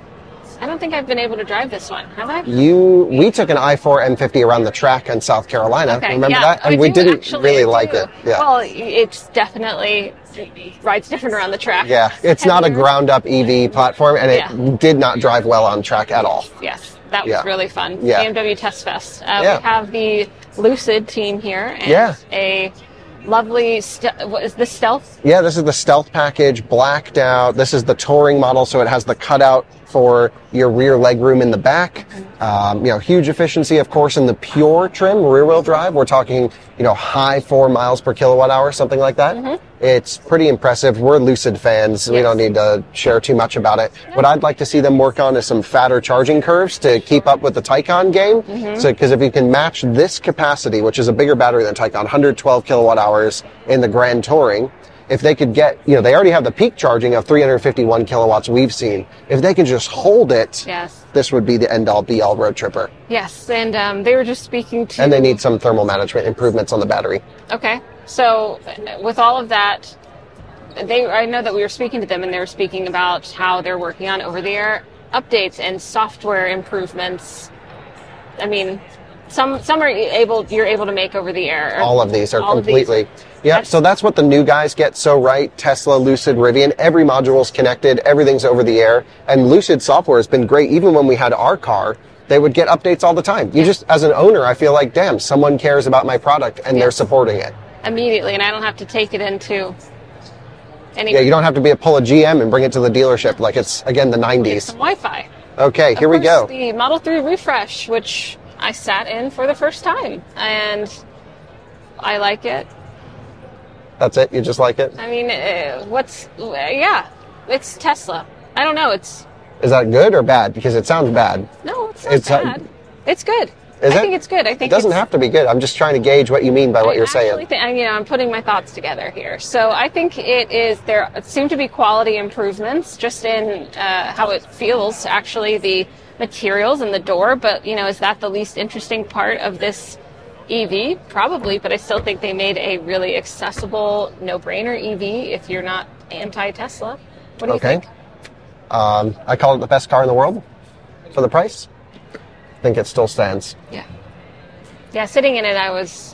I don't think I've been able to drive this one. Have I? You, we took an i four M fifty around the track in South Carolina. Okay, Remember yeah. that? I And we do, didn't actually, really I like do. it. Yeah. Well, it's definitely rides different around the track. yeah. It's not a Heavier. ground up E V platform, and it Yeah. did not drive well on track at all. Yes, that was Yeah. really fun. Yeah. B M W Test Fest. Uh, Yeah. We have the Lucid team here and Yeah. a lovely, st- what is this, Stealth? Yeah, this is the Stealth package, blacked out. This is the touring model, so it has the cutout for your rear legroom in the back. Um, you know, huge efficiency, of course, in the pure trim, rear-wheel drive. We're talking, you know, high four miles per kilowatt hour, something like that. Mm-hmm. It's pretty impressive. We're Lucid fans. We Yes. don't need to share too much about it. What I'd like to see them work on is some fatter charging curves to keep up with the Taycan game. Mm-hmm. So, because if you can match this capacity, which is a bigger battery than Taycan, one hundred twelve kilowatt hours in the Grand Touring, if they could get, you know, they already have the peak charging of three hundred fifty-one kilowatts we've seen. If they can just hold it, Yes. this would be the end-all, be-all road tripper. Yes, and um, they were just speaking to... And they need some thermal management improvements on the battery. Okay, so uh, with all of that, they I know that we were speaking to them and they were speaking about how they're working on over-the-air updates and software improvements. I mean, some some are able you're able to make over the air. All of these are All of these. completely... Yeah, so that's what the new guys get so right. Tesla, Lucid, Rivian, every module's connected, everything's over the air. And Lucid software has been great. Even when we had our car, they would get updates all the time. You just, as an owner, I feel like, damn, someone cares about my product and they're Yes. supporting it. Immediately, and I don't have to take it into any Yeah, you don't have to be a pull a G M and bring it to the dealership like it's, again, the nineties. some Wi-Fi. Okay, here Of we course, go. The Model three refresh, which I sat in for the first time, and I like it. That's it? You just like it? I mean, uh, what's, uh, yeah, it's Tesla. I don't know, it's... Is that good or bad? Because it sounds bad. No, it's not It's, uh, bad. It's good. Is I it? think it's good. I think It doesn't it's, have to be good. I'm just trying to gauge what you mean by what I you're actually saying. Think, I, you know, I'm putting my thoughts together here. So I think it is, there seem to be quality improvements just in uh, how it feels, actually, the materials in the door. But, you know, is that the least interesting part of this E V? Probably, but I still think they made a really accessible, no-brainer E V if you're not anti-Tesla. What do you Okay. think? Um, I call it the best car in the world for the price. I think it still stands. Yeah. Yeah, sitting in it, I was,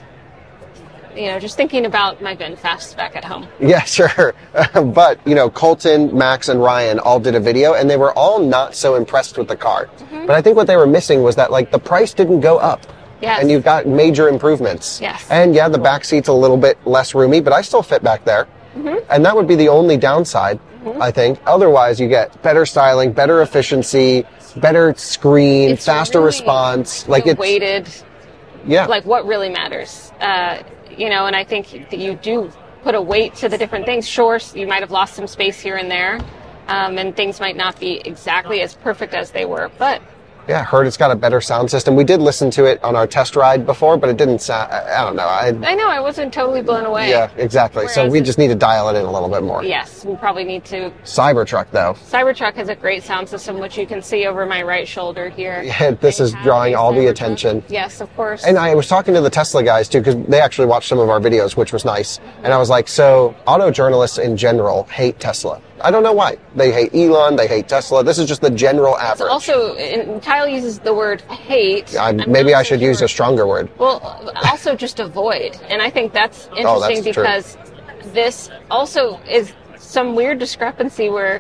you know, just thinking about my VinFast back at home. Yeah, sure. But, you know, Colton, Max, and Ryan all did a video, and they were all not so impressed with the car. Mm-hmm. But I think what they were missing was that, like, the price didn't go up. Yes. And you've got major improvements. Yes. And, yeah, the back seat's a little bit less roomy, but I still fit back there. Mm-hmm. And that would be the only downside, mm-hmm. I think. Otherwise, you get better styling, better efficiency, better screen, It's faster really response. Like, it's... weighted. Yeah. Like what really matters, uh, you know, and I think that you do put a weight to the different things. Sure, you might have lost some space here and there, um, and things might not be exactly as perfect as they were, but Yeah, I heard it's got a better sound system. We did listen to it on our test ride before, but it didn't sound, I, I don't know. I, I know I wasn't totally blown away. yeah, exactly. So Whereas we it- just need to dial it in a little bit more. Yes, we probably need to. Cybertruck, though. Cybertruck has a great sound system, which you can see over my right shoulder here. Yeah, this They is have drawing a all the Cybertruck. attention. Yes, of course. And I was talking to the Tesla guys, too, because they actually watched some of our videos, which was nice. And I was like, so auto journalists in general hate Tesla. I don't know why. They hate Elon, they hate Tesla. This is just the general It's average. also, and Kyle uses the word hate. I, I'm maybe not I so should use sure. a stronger word. Well, also just avoid. And I think that's interesting Oh, that's true. because this also is some weird discrepancy where,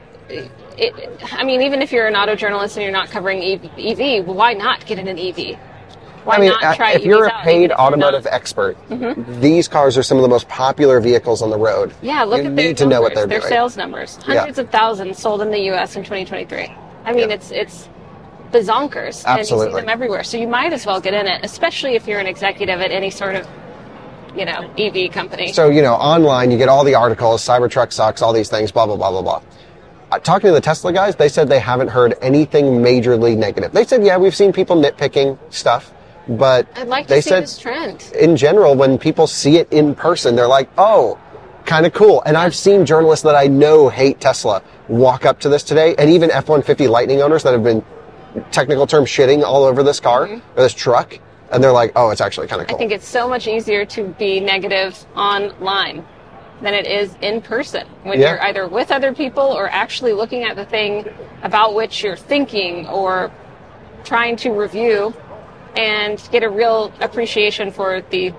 it, I mean, even if you're an auto journalist and you're not covering E V, why not get in an E V? Why I mean, not try if you're E Vs a out, paid even if you're automotive not? expert, these cars are some of the most popular vehicles on the road. Yeah, look you at their need to know what numbers, they're their doing. sales numbers. Yeah. Hundreds of thousands sold in the U S in twenty twenty-three. I mean, Yeah. it's it's bazonkers. And you Absolutely. see them everywhere. So you might as well get in it, especially if you're an executive at any sort of, you know, E V company. So, you know, online you get all the articles, Cybertruck sucks, all these things, blah, blah, blah, blah, blah. Uh, talking to the Tesla guys, they said they haven't heard anything majorly negative. They said, yeah, we've seen people nitpicking stuff, but I'd like to they see said this trend. in general, when people see it in person, they're like, oh, kind of cool. And I've seen journalists that I know hate Tesla walk up to this today, and even F one fifty Lightning owners that have been, technical term, shitting all over this car, or this truck, and they're like, oh, it's actually kind of cool. I think it's so much easier to be negative online than it is in person when Yeah. you're either with other people or actually looking at the thing about which you're thinking or trying to review and get a real appreciation for the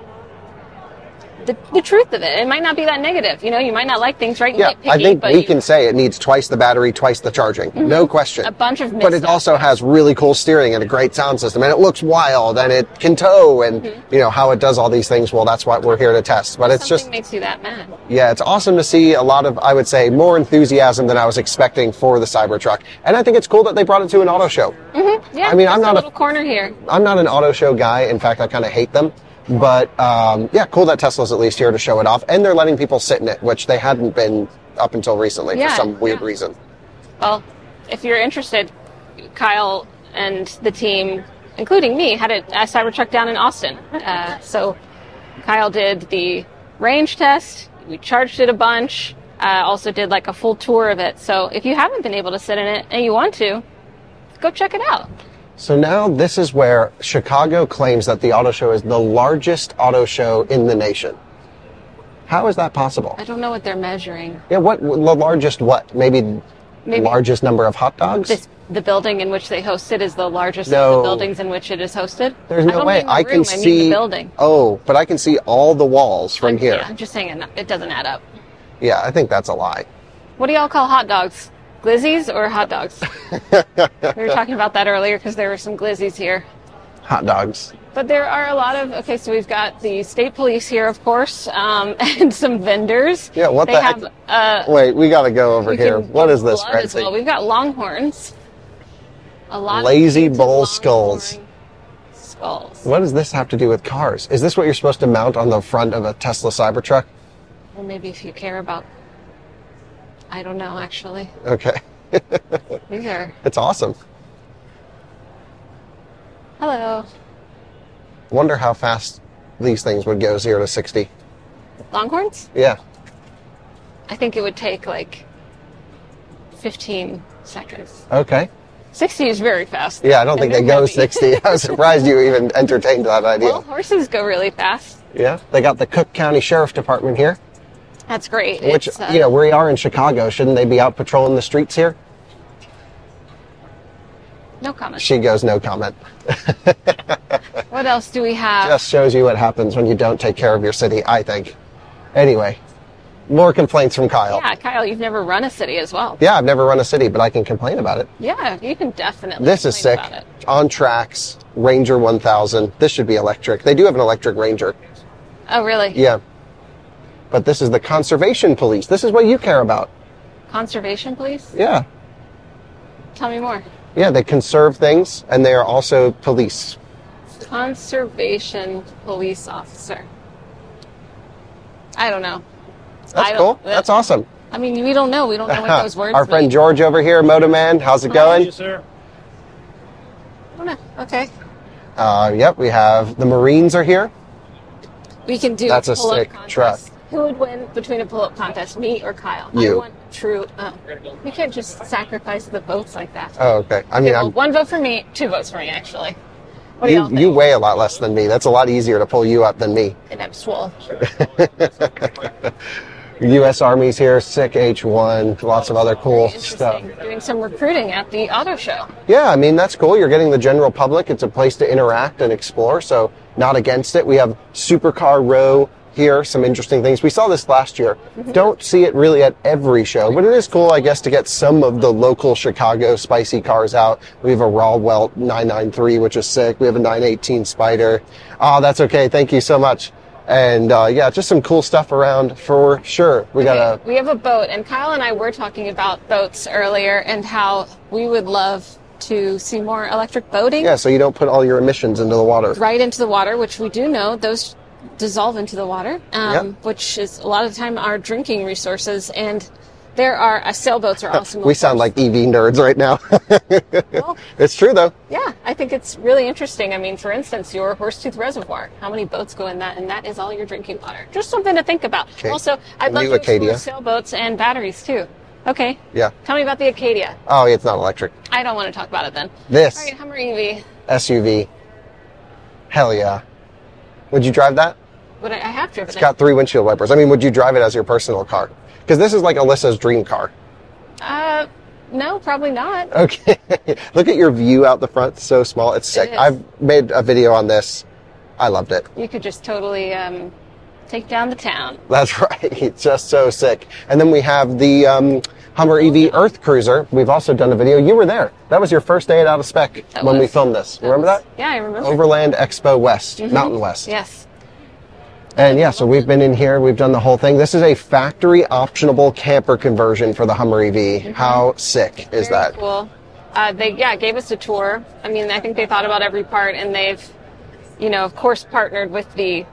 the, the truth of it. It might not be that negative. You know, you might not like things, right? You Yeah, get picky, I think but we you- can say it needs twice the battery, twice the charging. No question. A bunch of But it missed also has really cool steering and a great sound system, and it looks wild, and it can tow, and Mm-hmm. you know how it does all these things. Well, that's what we're here to test. But it's something just, makes you that mad. yeah, it's awesome to see a lot of, I would say, more enthusiasm than I was expecting for the Cybertruck. And I think it's cool that they brought it to an auto show. Yeah, I mean, I'm just not a a- little corner here. I'm not an auto show guy. In fact, I kind of hate them. But um, yeah, cool that Tesla's at least here to show it off, and they're letting people sit in it, which they hadn't been up until recently Yeah, for some weird yeah. reason. Well, if you're interested, Kyle and the team, including me, had a, a Cybertruck down in Austin. Uh, so Kyle did the range test. We charged it a bunch. Uh, also did like a full tour of it. So if you haven't been able to sit in it and you want to, go check it out. So now this is where Chicago claims that the auto show is the largest auto show in the nation. How is that possible? I don't know what they're measuring. Yeah, what the largest what? Maybe, Maybe- largest number of hot dogs? This, the building in which they host it is the largest No. of the buildings in which it is hosted. There's I no don't way. mean the I room, can I mean see the building. Oh, but I can see all the walls from I'm, here. Yeah, I'm just saying it, it doesn't add up. Yeah, I think that's a lie. What do y'all call hot dogs? Glizzies or hot dogs? We were talking about that earlier because there were some glizzies here. Hot dogs. But there are a lot of, okay, so we've got the state police here, of course, um, and some vendors. Yeah, what they the have, heck? Uh, Wait, we got to go over we here. can What get is this, blood as Francie? well. We've got longhorns. A lot Lazy of bull longhorn skulls. Skulls. What does this have to do with cars? Is this what you're supposed to mount on the front of a Tesla Cybertruck? Or maybe if you care about, I don't know, actually. Okay. These are... It's awesome. Hello. Wonder how fast these things would go zero to sixty. Longhorns? Yeah. I think it would take like fifteen seconds. Okay. sixty is very fast. Yeah, I don't think And they they're go heavy. sixty. I was surprised you even entertained that idea. Well, horses go really fast. Yeah. They got the Cook County Sheriff Department here, That's great. which, It's, uh, you know, we are in Chicago. Shouldn't they be out patrolling the streets here? No comment. She goes, no comment. What else do we have? Just shows you what happens when you don't take care of your city, I think. Anyway, more complaints from Kyle. Yeah, Kyle, you've never run a city as well. Yeah, I've never run a city, but I can complain about it. Yeah, you can definitely This is complain sick. about it. On tracks, Ranger one thousand. This should be electric. They do have an electric Ranger. Oh, really? Yeah. But this is the Conservation Police. This is what you care about. Conservation police? Yeah. Tell me more. Yeah, they conserve things, and they are also police. Conservation police officer. I don't know. That's I don't- cool. That's awesome. I mean, we don't know. We don't know what those words Our friend mean. George over here, Motoman, how's it going? sir. I don't know. Okay. Uh, yep, we have the Marines are here. We can do That's a pull-up sick contest. truck. Who would win between a pull-up contest, me or Kyle? You. I want true. Uh, you can't just sacrifice the votes like that. Oh, okay. I mean, Okay, well, I'm, one vote for me, two votes for me, actually. What do you y'all think? you weigh a lot less than me. That's a lot easier to pull you up than me. And I'm swole. U S Army's here, sick H one, lots of other cool stuff. Interesting. Doing some recruiting at the auto show. Yeah, I mean, that's cool. You're getting the general public. It's a place to interact and explore, so not against it. We have Supercar Row here, some interesting things. We saw this last year. Don't see it really at every show, but it is cool, I guess, to get some of the local Chicago spicy cars out. We have a Raw Welt nine ninety-three, which is sick. We have a nine eighteen Spider. Oh, that's okay. Thank you so much. And uh, yeah, just some cool stuff around for sure. We got a Okay, we have a boat, and Kyle and I were talking about boats earlier and how we would love to see more electric boating yeah, so you don't put all your emissions into the water. right into the water, which we do know those dissolve into the water, um, Yep. which is a lot of the time our drinking resources. And there are uh, sailboats are awesome. We of sound course. like E V nerds right now. Well, It's true though. yeah, I think it's really interesting. I mean, for instance, your Horsetooth Reservoir, how many boats go in that? And that is all your drinking water. Just something to think about. Okay. Also, I'd love New to explore Acadia. sailboats and batteries too. Okay. Yeah. Tell me about the Acadia. Oh, it's not electric. I don't want to talk about it then. This All right, Hummer E V. S U V. Hell yeah. Would you drive that? But I, I have driven It's it. got three windshield wipers. I mean, would you drive it as your personal car? Because this is like Alyssa's dream car. Uh, no, probably not. Okay. Look at your view out the front. It's so small. It's sick. is. I've made a video on this. I loved it. You could just totally um, take down the town. That's right. It's just so sick. And then we have the um, Hummer E V Earth Cruiser. We've also done a video. You were there. That was your first day at Out of Spec That when we was. filmed this. Remember was- that? Yeah, I remember. Overland Expo West, Mountain West. Yes. And yeah, so we've been in here, we've done the whole thing. This is a factory optionable camper conversion for the Hummer E V. How sick is Very that? cool. Uh, they yeah gave us a tour. I mean, I think they thought about every part, and they've, you know, of course, partnered with the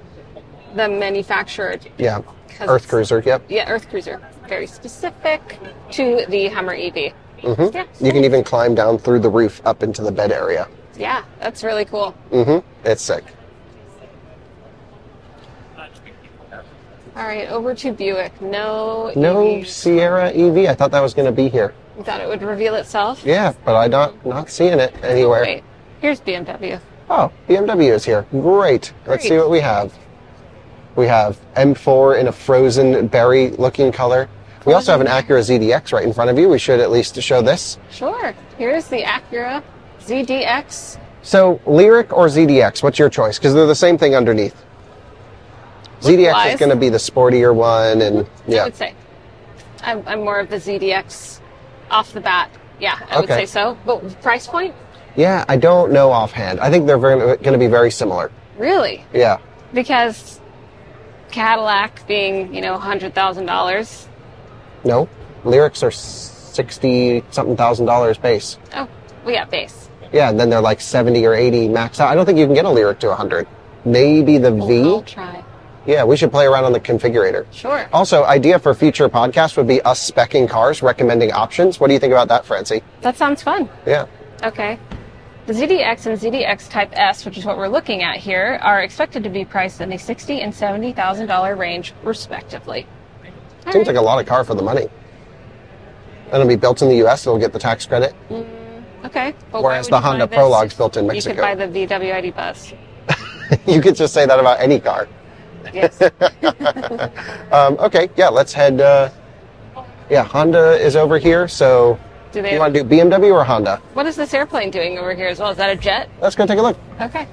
the manufacturer. Yeah. 'Cause Earth it's- Cruiser, yep. Yeah, Earth Cruiser, very specific to the Hummer E V. Mm-hmm. Yeah, You can even climb down through the roof up into the bed area. yeah, that's really cool. Mm-hmm. It's sick. All right, over to Buick. No, No E Vs. Sierra E V. I thought that was going to be here. You thought it would reveal itself? Yeah, but I'm not, not seeing it anywhere. Wait, here's B M W. Oh, B M W is here. Great. Let's see Great. what we have. We have M four in a frozen berry looking color. We also have an Acura Z D X right in front of you. We should at least show this. Sure. Here's the Acura Z D X. So, Lyric or Z D X, what's your choice? Because they're the same thing underneath. Z D X is Look-wise. going to be the sportier one, and I yeah. would say. I'm, I'm more of the Z D X off the bat. Yeah, I would Okay. say so. But price point? Yeah, I don't know offhand. I think they're going to be very similar. Really? Yeah. Because Cadillac being, you know, one hundred thousand dollars. No, Lyrics are sixty something thousand dollars base. Oh, well, yeah, base. Yeah, and then they're like seventy or eighty max out. I don't think you can get a Lyric to one hundred. Maybe the Well, V. I'll try. Yeah, we should play around on the configurator. Sure. Also, idea for future podcasts would be us speccing cars, recommending options. What do you think about that, Francie? That sounds fun. Yeah. Okay. The Z D X and Z D X Type S, which is what we're looking at here, are expected to be priced in the sixty thousand dollars and seventy thousand dollars range, respectively. All Seems right. like a lot of car for the money. And it'll be built in the U S, it'll get the tax credit. Mm, okay. But Whereas why would the you buy Honda this? Prologue's built in Mexico. You could buy the V W I D Buzz. You could just say that about any car. Yes. um, okay, yeah, let's head. Uh, yeah, Honda is over here, so Do do they? you want to do B M W or Honda? What is this airplane doing over here as well? Is that a jet? Let's go take a look. Okay.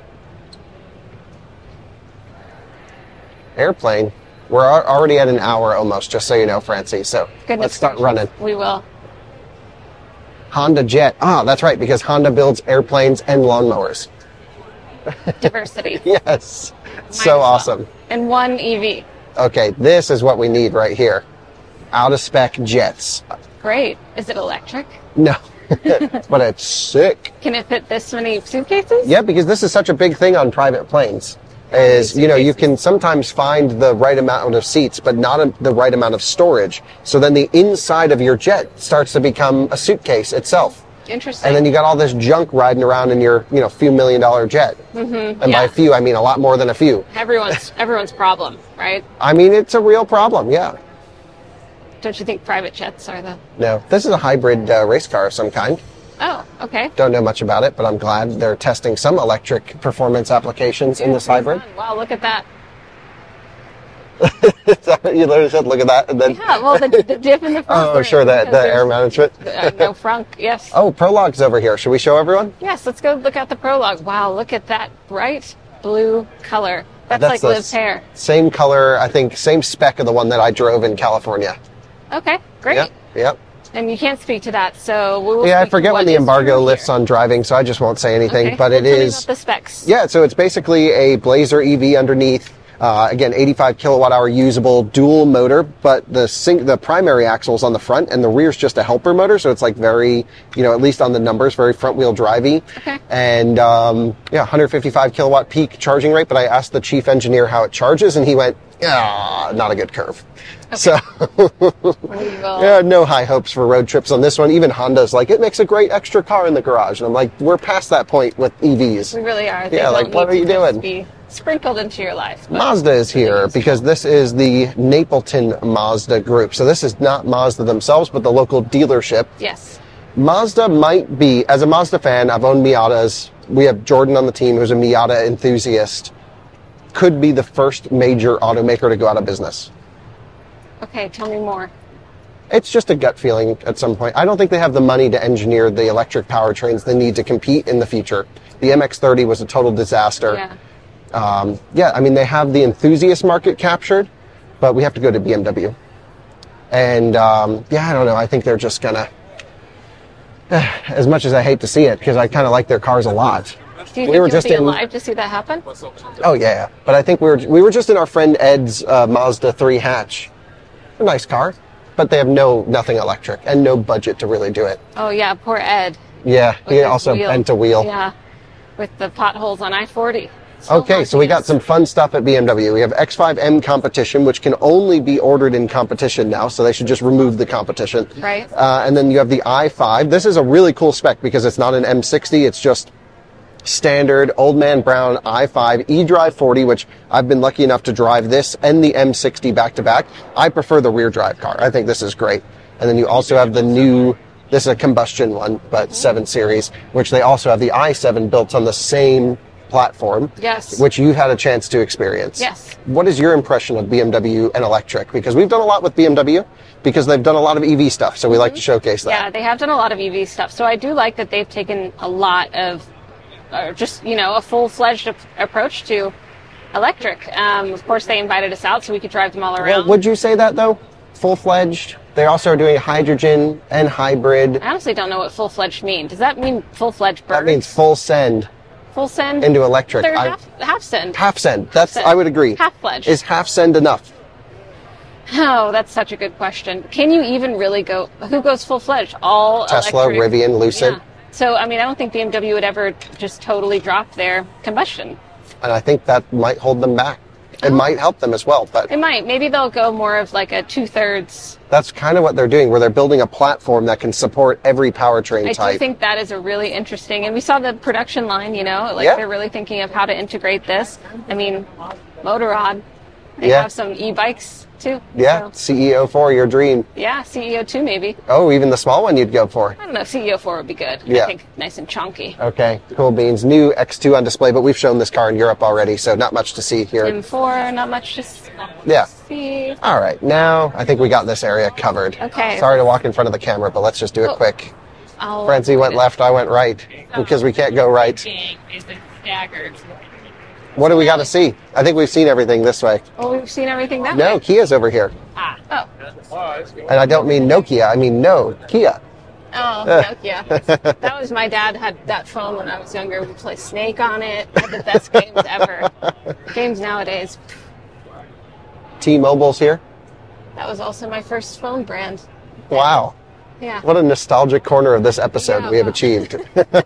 Airplane. We're al- already at an hour almost, just so you know, Francie. So Goodness let's start gracious. running. We will. Honda Jet. Ah, that's right, because Honda builds airplanes and lawnmowers. Diversity. Yes. Might So as well. awesome. And one E V. Okay, this is what we need right here. Out of spec jets. Great. Is it electric? No. But it's sick. Can it fit this many suitcases? Yeah, because this is such a big thing on private planes. Is, you know, you can sometimes find the right amount of seats, but not a, the right amount of storage. So then the inside of your jet starts to become a suitcase itself. Interesting. And then you got all this junk riding around in your, you know, few million dollar jet. Mm-hmm. And by yeah. a few, I mean a lot more than a few. Everyone's everyone's problem, right? I mean, it's a real problem, yeah. Don't you think private jets are the... No, this is a hybrid uh, race car of some kind. Oh, okay. Don't know much about it, but I'm glad they're testing some electric performance applications in this hybrid. Wow, look at that. You literally said, look at that. And then, Yeah, well, the, the dip in the front. oh, where- sure, the, because the air there's, management. uh, no frunk, yes. Oh, Prologue's over here. Should we show everyone? Yes, let's go look at the Prologue. Wow, look at that bright blue color. That's, That's like the Liv's hair. Same color, I think, same spec of the one that I drove in California. Okay, great. Yep, yep. And you can't speak to that, so we will Yeah, I speak to forget what when the is embargo true lifts here. on driving, so I just won't say anything. Okay, But well, it tell me is. about the specs. Yeah, so it's basically a Blazer E V underneath. Uh, again, eighty-five kilowatt hour usable dual motor, but the sing- the primary axle is on the front and the rear's just a helper motor. So it's like very, you know, at least on the numbers, very front wheel drivey. Okay. And, um, yeah, one hundred fifty-five kilowatt peak charging rate. But I asked the chief engineer how it charges and he went, yeah, not a good curve. So, We will. yeah, no high hopes for road trips on this one. Even Honda's like, it makes a great extra car in the garage. And I'm like, we're past that point with E Vs. We really are. They Yeah, don't like, what need are you to just doing? Be sprinkled into your life. but- Mazda is here because this is the Napleton Mazda group. So this is not Mazda themselves, but the local dealership. Yes. Mazda might be, as a Mazda fan, I've owned Miatas. We have Jordan on the team who's a Miata enthusiast. Could be the first major automaker to go out of business. Okay, tell me more. It's just a gut feeling at some point. I don't think they have the money to engineer the electric powertrains they need to compete in the future. The M X thirty was a total disaster. Yeah. Um, yeah, I mean, they have the enthusiast market captured, but we have to go to B M W. And, um, yeah, I don't know. I think they're just going to, as much as I hate to see it, because I kind of like their cars a lot. Do you We think were you'll just be in- alive to see that happen? Oh, yeah. But I think we were, we were just in our friend Ed's uh, Mazda three hatch. A nice car, but they have no, nothing electric and no budget to really do it. Oh, yeah, poor Ed. Yeah, with he his also wheel. bent a wheel. Yeah, with the potholes on I forty. Okay, so we got some fun stuff at B M W. We have X five M competition, which can only be ordered in competition now, so they should just remove the competition. Right. Uh, and then you have the i five. This is a really cool spec because it's not an M sixty, it's just standard Old Man Brown i five eDrive forty, which I've been lucky enough to drive this and the M sixty back to back. I prefer the rear drive car. I think this is great. And then you also have the new, this is a combustion one, but seven series, which they also have the i seven built on the same platform. Yes. Which you've had a chance to experience. Yes. What is your impression of B M W and electric? Because we've done a lot with B M W because they've done a lot of E V stuff, so we like to showcase that. Yeah, they have done a lot of E V stuff. So I do like that they've taken a lot of, or just, you know, a full-fledged ap- approach to electric. Um, of course, they invited us out so we could drive them all around. Well, would you say that though? Full-fledged? They also are doing hydrogen and hybrid. I honestly don't know what full-fledged means. Does that mean full-fledged bird? That means full send full send? into electric. They're I- half, half send. half send. That's, send. I would agree. Half-fledged. Is half send enough? Oh, that's such a good question. Can you even really go, who goes full-fledged? All Tesla, electric? Rivian, Lucid. Yeah. So, I mean, I don't think B M W would ever just totally drop their combustion. And I think that might hold them back. It might help them as well, but It might. Maybe they'll go more of like a two-thirds. that's kind of what they're doing, where they're building a platform that can support every powertrain I type. do think that is a really interesting, and we saw the production line, you know, like Yeah. they're really thinking of how to integrate this. I mean, Motorrad, they Yeah. have some e-bikes too. Yeah, So, C E O four, your dream. yeah, C E O two maybe. Oh, even the small one you'd go for. I don't know, C E O four would be good. Yeah. I think nice and chunky. Okay, cool beans. New X two on display, but we've shown this car in Europe already, so not much to see here. M four, not much to s- Yeah. see. All right, now I think we got this area covered. Okay. Sorry to walk in front of the camera, but let's just do it Oh. quick. I'll Francie went left, I went right, because we can't go right. What do we got to see? I think we've seen everything this way. Oh, we've seen everything that No, way. Kia's over here. Ah. Oh. And I don't mean Nokia, I mean no, Kia. Oh, Nokia. That was my dad had that phone when I was younger. We play Snake on it. Had the best games ever. Games nowadays. T-Mobile's here. That was also my first phone brand. Wow. Yeah. What a nostalgic corner of this episode Yeah, we have wow. achieved.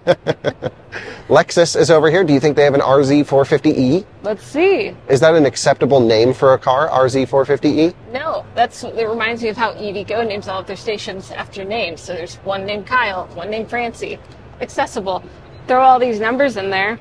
Lexus is over here. Do you think they have an R Z four fifty E? Let's see. Is that an acceptable name for a car, R Z four fifty E? No, that's it reminds me of how E V Go names all of their stations after names. So there's one named Kyle, one named Francie. Accessible. Throw all these numbers in there.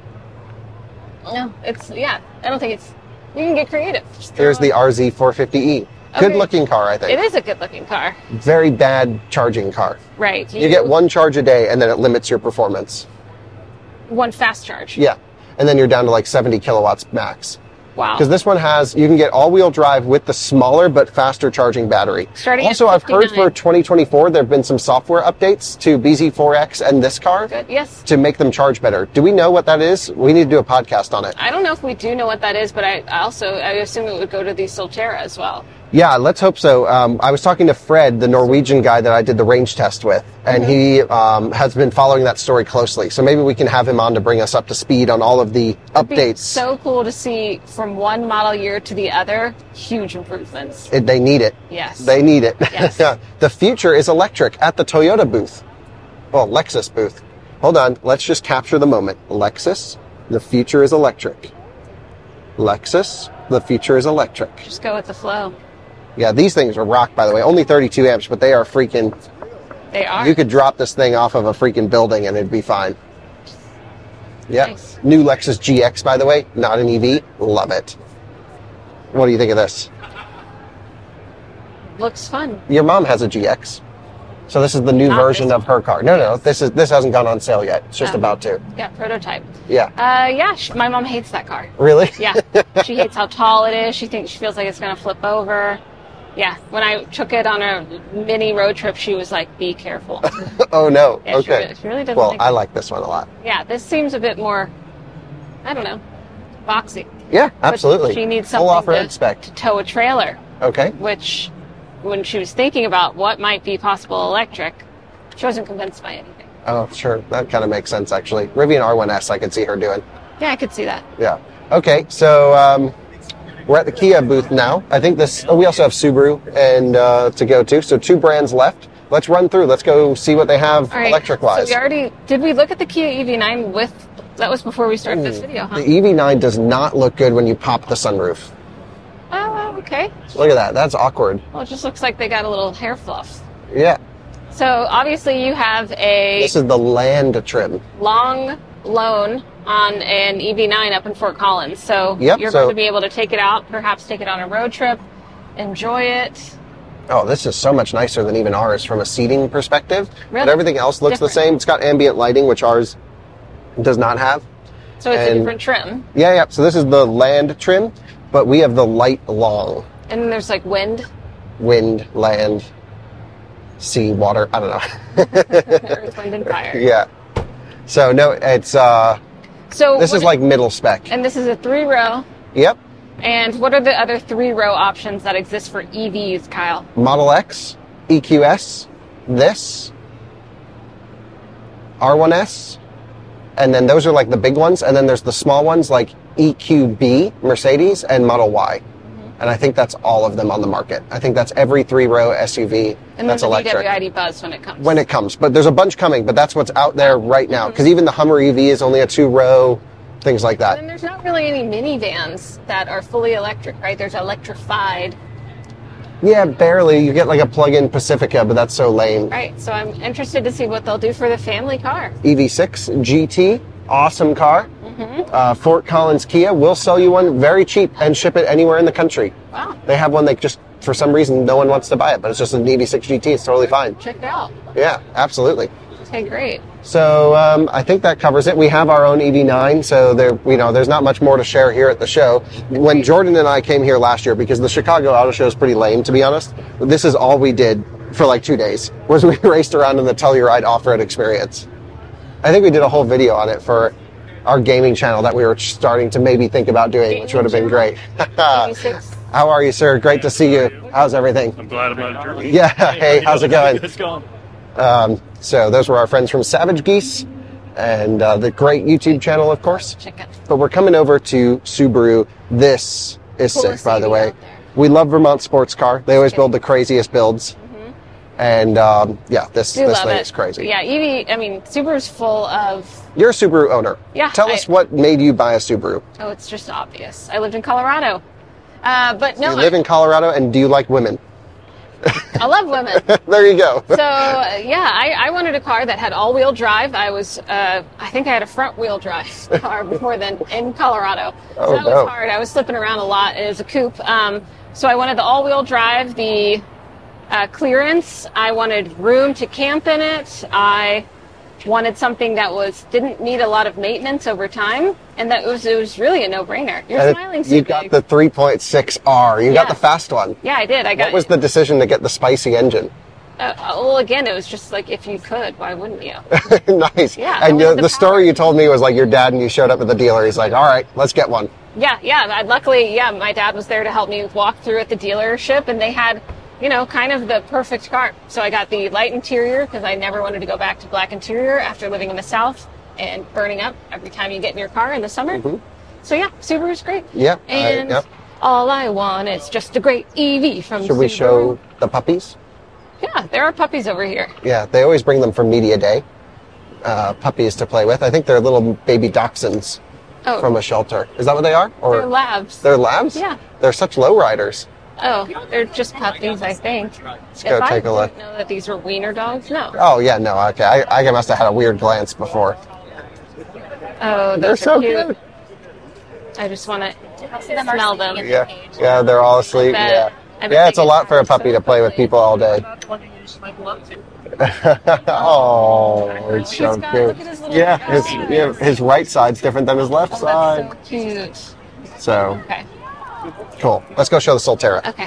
No, it's yeah. I don't think it's. You can get creative. Just throw Here's the it- R Z four fifty E. Good Okay. looking car, I think. It is a good-looking car, Very bad charging car. right? You get one charge a day and then it limits your performance. one fast charge. Yeah. And then you're down to like seventy kilowatts max. Wow. Because this one has, you can get all-wheel drive with the smaller but faster charging battery. Starting at also, I've heard fifty-nine. for twenty twenty-four there have been some software updates to B Z four X and this car Good. Yes. to make them charge better. Do we know what that is? We need to do a podcast on it. I don't know if we do know what that is, but I I also I assume it would go to the Solterra as well. Yeah, let's hope so. Um, I was talking to Fred, the Norwegian guy that I did the range test with, and he um, has been following that story closely. So maybe we can have him on to bring us up to speed on all of the It'd be updates. so cool to see from one model year to the other, huge improvements. It, they need it. Yes. They need it. Yes. The future is electric at the Toyota booth. Well, Lexus booth. Hold on. Let's just capture the moment. Lexus, the future is electric. Lexus, the future is electric. Just go with the flow. Yeah, these things are rock, by the way. Only thirty-two amps, but they are freaking... They are. You could drop this thing off of a freaking building and it'd be fine. Yep. Nice. New Lexus G X, by the way. Not an E V. Love it. What do you think of this? Looks fun. Your mom has a G X. So this is the new Not version this of her car. No, no, this is this hasn't gone on sale yet. It's just Oh. about to. Yeah, prototype. Yeah. Uh, yeah. Sh- my mom hates that car. Really? Yeah. She hates how tall it is. She thinks she feels like it's gonna flip over. Yeah. When I took it on a mini road trip, she was like, "Be careful." Oh no. Yeah, she okay. really- she really doesn't well, like I it. like this one a lot. Yeah. This seems a bit more. I don't know. Boxy. Yeah, But absolutely. she needs Full something off-road to, spec. to tow a trailer, Okay. which, when she was thinking about what might be possible electric, she wasn't convinced by anything. Oh, sure. That kind of makes sense actually. Rivian R one S, I could see her doing. Yeah, I could see that. Yeah. Okay, so um, we're at the Kia booth now. I think this. Oh, we also have Subaru and uh, to go to. So two brands left. Let's run through. Let's go see what they have All right. electric-wise. So we already did. We look at the Kia E V nine with. That was before we started this video, huh? The E V nine does not look good when you pop the sunroof. Oh, okay. Look at that. That's awkward. Well, it just looks like they got a little hair fluff. Yeah. So obviously you have a This is the Land trim. long loan on an E V nine up in Fort Collins. So Yep, you're so- going to be able to take it out, perhaps take it on a road trip, enjoy it. Oh, this is so much nicer than even ours from a seating perspective. Really? But everything else looks the Different. same. It's got ambient lighting, which ours does not have. So it's a And- different trim. Yeah, yeah. So this is the Land trim, but we have the light long. And then there's like wind, Wind, land, sea, water. I don't know. earth, wind, and fire. Yeah. So no, it's uh, So this what is i- like middle spec. and this is a three row. Yep. And what are the other three row options that exist for E Vs, Kyle? Model X, E Q S, this, R one S, and then those are like the big ones, and then there's the small ones like E Q B, Mercedes, and Model Y. And I think that's all of them on the market. I think that's every three-row S U V And that's then the electric. V W I D Buzz when it comes. When it comes. But there's a bunch coming, but that's what's out there right now. Because even the Hummer E V is only a two-row things like And that. then there's not really any minivans that are fully electric, right? There's electrified, Yeah, barely. You get like a plug-in Pacifica, but that's so lame. right? So I'm interested to see what they'll do for the family car. E V six G T, awesome car. Mm-hmm. Uh, Fort Collins Kia will sell you one very cheap and ship it anywhere in the country. Wow. They have one that just, for some reason, no one wants to buy it, but it's just an E V six G T. It's totally fine. Check it out. Yeah, absolutely. Okay, great. So um, I think that covers it. We have our own E V nine, so there, you know, there's not much more to share here at the show. When Jordan and I came here last year, because the Chicago Auto Show is pretty lame, to be honest, this is all we did for like two days, was we raced around in the Telluride off-road experience. I think we did a whole video on it for our gaming channel that we were starting to maybe think about doing, which would have been great. E V six. How are you, sir? Great to see you. How's everything? I'm glad I'm on a journey. Yeah, hey, how's it going? It's going. Um, so those were our friends from Savage Geese and uh, the great YouTube channel, of course. Check it. But we're coming over to Subaru. This is sick, Coolest by the E V way. out there. We love Vermont Sports Car. They always Okay. build the craziest builds. And um, yeah, this, Do this love thing it. is crazy. Yeah, E V, I mean, Subaru's full of, You're a Subaru owner. Yeah, Tell I- us what made you buy a Subaru. oh, it's just obvious. I lived in Colorado. Uh, but no, you live I, in Colorado, and do you like women? I love women. There you go. So uh, yeah, I, I wanted a car that had all-wheel drive. I was, uh, I think I had a front-wheel drive car before then in Colorado. Oh, so that no. was hard. I was slipping around a lot. It was a coupe. Um, so I wanted the all-wheel drive, the uh, clearance. I wanted room to camp in it. I wanted something that was didn't need a lot of maintenance over time, and that it was it was really a no-brainer. You're And smiling so you big. got the three point six R. You Yeah. got the fast one. Yeah, I did. I got. What was the decision to get the spicy engine? Uh, well, again, it was just like if you could, why wouldn't you? Nice. Yeah, I And wanted the, the the power. story you told me was like your dad and you showed up at the dealer. He's like, all right, let's get one. Yeah, yeah. I, luckily, yeah, my dad was there to help me walk through at the dealership, and they had, you know, kind of the perfect car. So I got the light interior because I never wanted to go back to black interior after living in the South and burning up every time you get in your car in the summer. So yeah, Subaru's great. Mm-hmm. Yeah, I- And yep. all I want is just a great E V from Should we Subaru. show the puppies? Yeah, there are puppies over here. Yeah, they always bring them for media day. Uh, puppies to play with. I think they're little baby dachshunds Oh, from a shelter. Is that what they are? Or they're labs. they're labs? Yeah. They're such low riders. Oh, they're just puppies, I think. Let's go if take I a look. didn't know that these were wiener dogs, no. Oh yeah, no, okay. I, I must have had a weird glance before. Oh, those They're are so cute. good. I just want to smell them. Yeah, yeah, they're all asleep. bet- Yeah, I bet yeah, they it's a get lot for a tired puppy so to play with quickly. people all day. Oh, it's so He's got- cute. look at his little Yeah, his, eyes. yeah, his right side's different than his left Oh, side. that's so cute. So Okay, cool. Let's go show the Solterra. okay.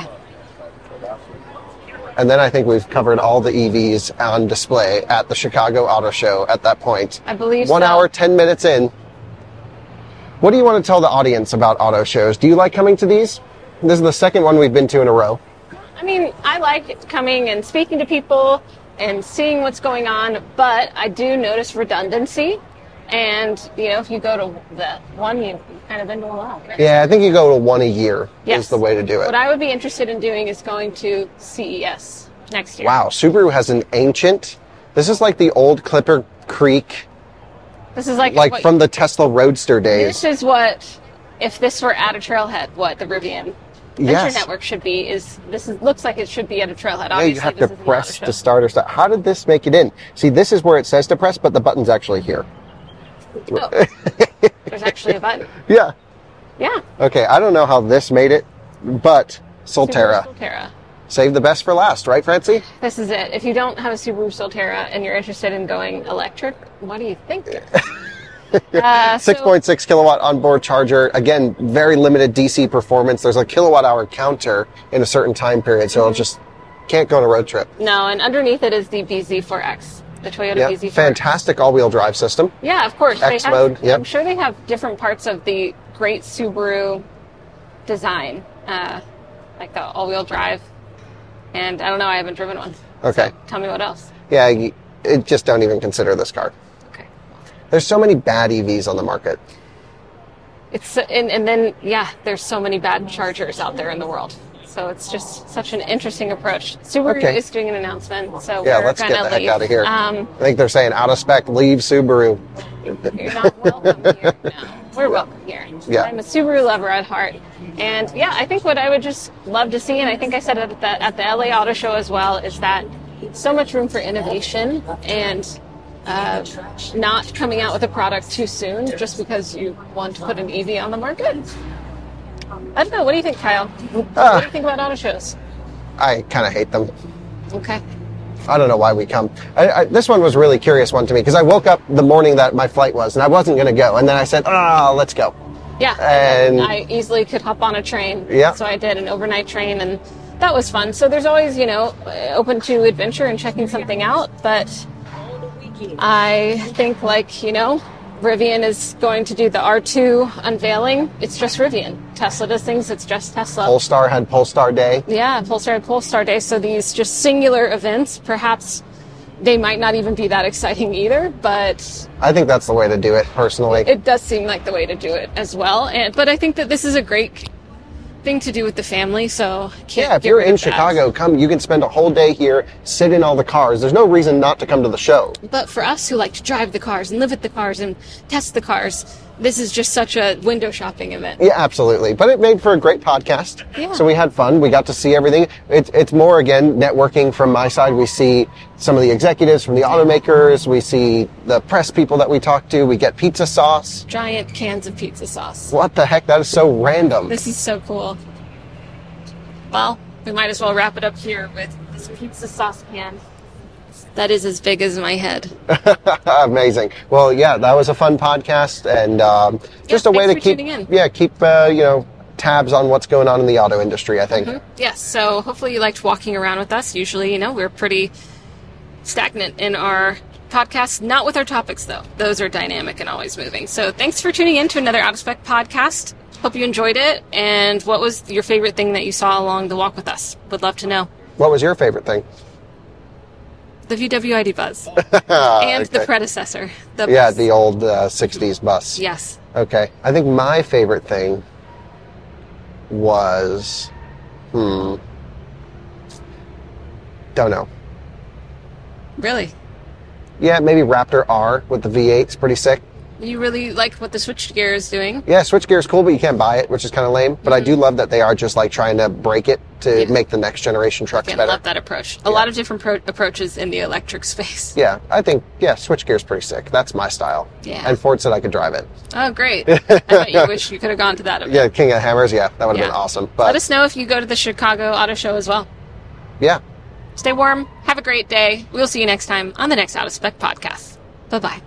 And then I think we've covered all the E Vs on display at the Chicago Auto Show at that point. I believe One so. hour, ten minutes in. What do you want to tell the audience about auto shows? Do you like coming to these? This is the second one we've been to in a row. I mean, I like coming and speaking to people and seeing what's going on, but I do notice redundancy. And, you know, if you go to the one, you've kind of been to a lot. Yeah, I think you go to one a year Yes. is the way to do it. What I would be interested in doing is going to C E S next year. Wow, Subaru has an ancient. This is like the old Clipper Creek, This is like, like what, from the Tesla Roadster days. this is what, if this were at a trailhead, what the Rivian Venture Yes. Network should be is, this is, looks like it should be at a trailhead. Yeah, you Obviously, have this to is an press auto to show. start or stop. How did this make it in? See, this is where it says to press, but the button's actually here. Oh, there's actually a button. Yeah. Yeah. Okay, I don't know how this made it, but Solterra. Subaru Solterra. Save the best for last, right, Francie? This is it. If you don't have a Subaru Solterra and you're interested in going electric, what do you think? uh, so- six point six kilowatt onboard charger. Again, very limited D C performance. There's a kilowatt hour counter in a certain time period, so it'll just can't go on a road trip. No, and underneath it is the B Z four X, the Toyota Yeah, B Z four X. fantastic all-wheel drive system. Yeah, of course. They X have, mode, yep. I'm sure they have different parts of the great Subaru design, uh, like the all-wheel drive. And I don't know, I haven't driven one. Okay. So tell me what else. Yeah, you, it, just don't even consider this car. Okay. There's so many bad E Vs on the market. It's and, and then yeah, there's so many bad chargers out there in the world. So it's just such an interesting approch. Subaru Okay. is doing an announcement, so Yeah, we're let's gonna get the heck leave. out of here. Um, I think they're saying out of spec, leave Subaru. you're not welcome here. No. we're welcome here. Yeah. I'm a Subaru lover at heart. And yeah, I think what I would just love to see, and I think I said it at the, at the L A Auto Show as well, is that so much room for innovation and uh, not coming out with a product too soon just because you want to put an E V on the market. I don't know. What do you think, Kyle? Uh, what do you think about auto shows? I kind of hate them. Okay. I don't know why we come. I, I, this one was a really curious one to me because I woke up the morning that my flight was and I wasn't going to go. And then I said, ah, oh, let's go. Yeah. And I easily could hop on a train. Yeah. So I did an overnight train and that was fun. So there's always, you know, open to adventure and checking something out. But I think like, you know, Rivian is going to do the R two unveiling. It's just Rivian. Tesla does things, it's just Tesla. Polestar had Polestar Day. Yeah, Polestar had Polestar Day. So these just singular events, perhaps they might not even be that exciting either, but I think that's the way to do it, personally. It does seem like the way to do it as well. And but I think that this is a great thing to do with the family, so can't yeah, if get you're rid in of that. Chicago, come. You can spend a whole day here, sit in all the cars. There's no reason not to come to the show. But for us who like to drive the cars and live at the cars and test the cars, this is just such a window shopping event. Yeah, absolutely. But it made for a great podcast. Yeah. So we had fun. We got to see everything. It, it's more, again, networking from my side. We see some of the executives from the automakers. We see the press people that we talk to. We get pizza sauce. Giant cans of pizza sauce. What the heck? That is so random. This is so cool. Well, we might as well wrap it up here with this pizza sauce can that is as big as my head. Amazing. Well, yeah, that was a fun podcast, and um, just yeah, a way to for keep, tuning in. yeah, keep uh, you know, tabs on what's going on in the auto industry. I think. Mm-hmm. Yes. So hopefully you liked walking around with us. Usually, you know, we're pretty stagnant in our podcast. Not with our topics, though. Those are dynamic and always moving. So thanks for tuning in to another Out of Spec podcast. Hope you enjoyed it. And what was your favorite thing that you saw along the walk with us? Would love to know. What was your favorite thing? The V W I D bus. And okay. the predecessor. The yeah, bus. the old uh, sixties bus. Yes. Okay. I think my favorite thing was, hmm, don't know. Really? Yeah, maybe Raptor R with the V eight's pretty sick. You really liked what the switchgear is doing? Yeah, switchgear is cool, but you can't buy it, which is kind of lame. But mm-hmm. I do love that they are just like trying to break it to yeah. make the next generation trucks Again, better. I love that approach. A yeah. lot of different pro- approaches in the electric space. Yeah, I think, yeah, switchgear is pretty sick. That's my style. Yeah. And Ford said I could drive it. Oh, great. I bet you wish you could have gone to that event. Yeah, King of Hammers, yeah, that would have yeah. been awesome. But let us know if you go to the Chicago Auto Show as well. Yeah. Stay warm. Have a great day. We'll see you next time on the next Out of Spec podcast. Bye-bye.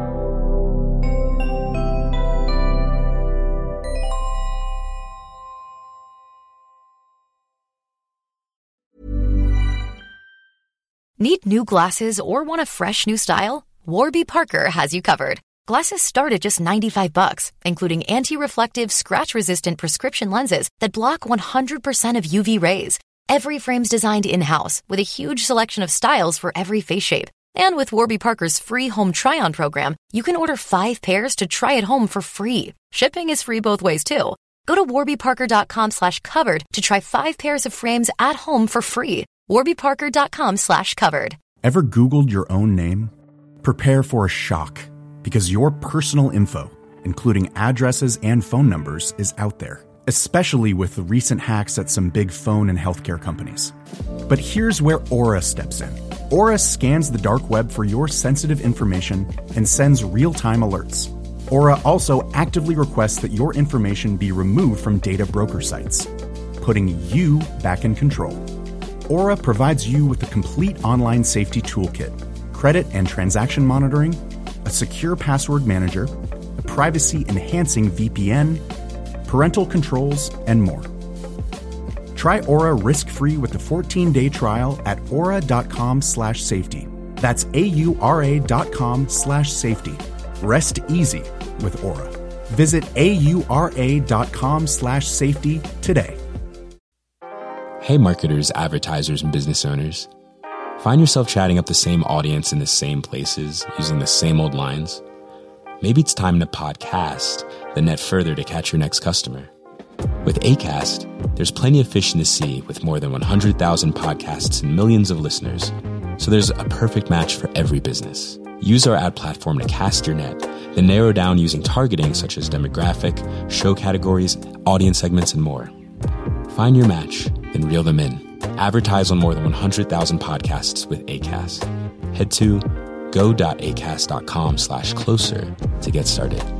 Need new glasses or want a fresh new style? Warby Parker has you covered. Glasses start at just ninety-five bucks, including anti-reflective, scratch-resistant prescription lenses that block one hundred percent of U V rays. Every frame's designed in-house with a huge selection of styles for every face shape. And with Warby Parker's free home try-on program, you can order five pairs to try at home for free. Shipping is free both ways, too. Go to warbyparker.com slash covered to try five pairs of frames at home for free. warbyparker.com slash covered. Ever Googled your own name? Prepare for a shock, because your personal info, including addresses and phone numbers, is out there, especially with the recent hacks at some big phone and healthcare companies. But here's where Aura steps in. Aura scans the dark web for your sensitive information and sends real-time alerts. Aura also actively requests that your information be removed from data broker sites, putting you back in control. Aura provides you with a complete online safety toolkit, credit and transaction monitoring, a secure password manager, a privacy-enhancing V P N, parental controls, and more. Try Aura risk-free with a fourteen-day trial at aura.com slash safety. That's A-U-R-A dot com slash safety. Rest easy with Aura. Visit A-U-R-A dot com slash safety today. Hey marketers, advertisers, and business owners. Find yourself chatting up the same audience in the same places, using the same old lines? Maybe it's time to podcast, then net further to catch your next customer. With Acast, there's plenty of fish in the sea with more than one hundred thousand podcasts and millions of listeners, so there's a perfect match for every business. Use our ad platform to cast your net, then narrow down using targeting such as demographic, show categories, audience segments, and more. Find your match, then reel them in. Advertise on more than one hundred thousand podcasts with Acast. Head to go.acast.com slash closer to get started.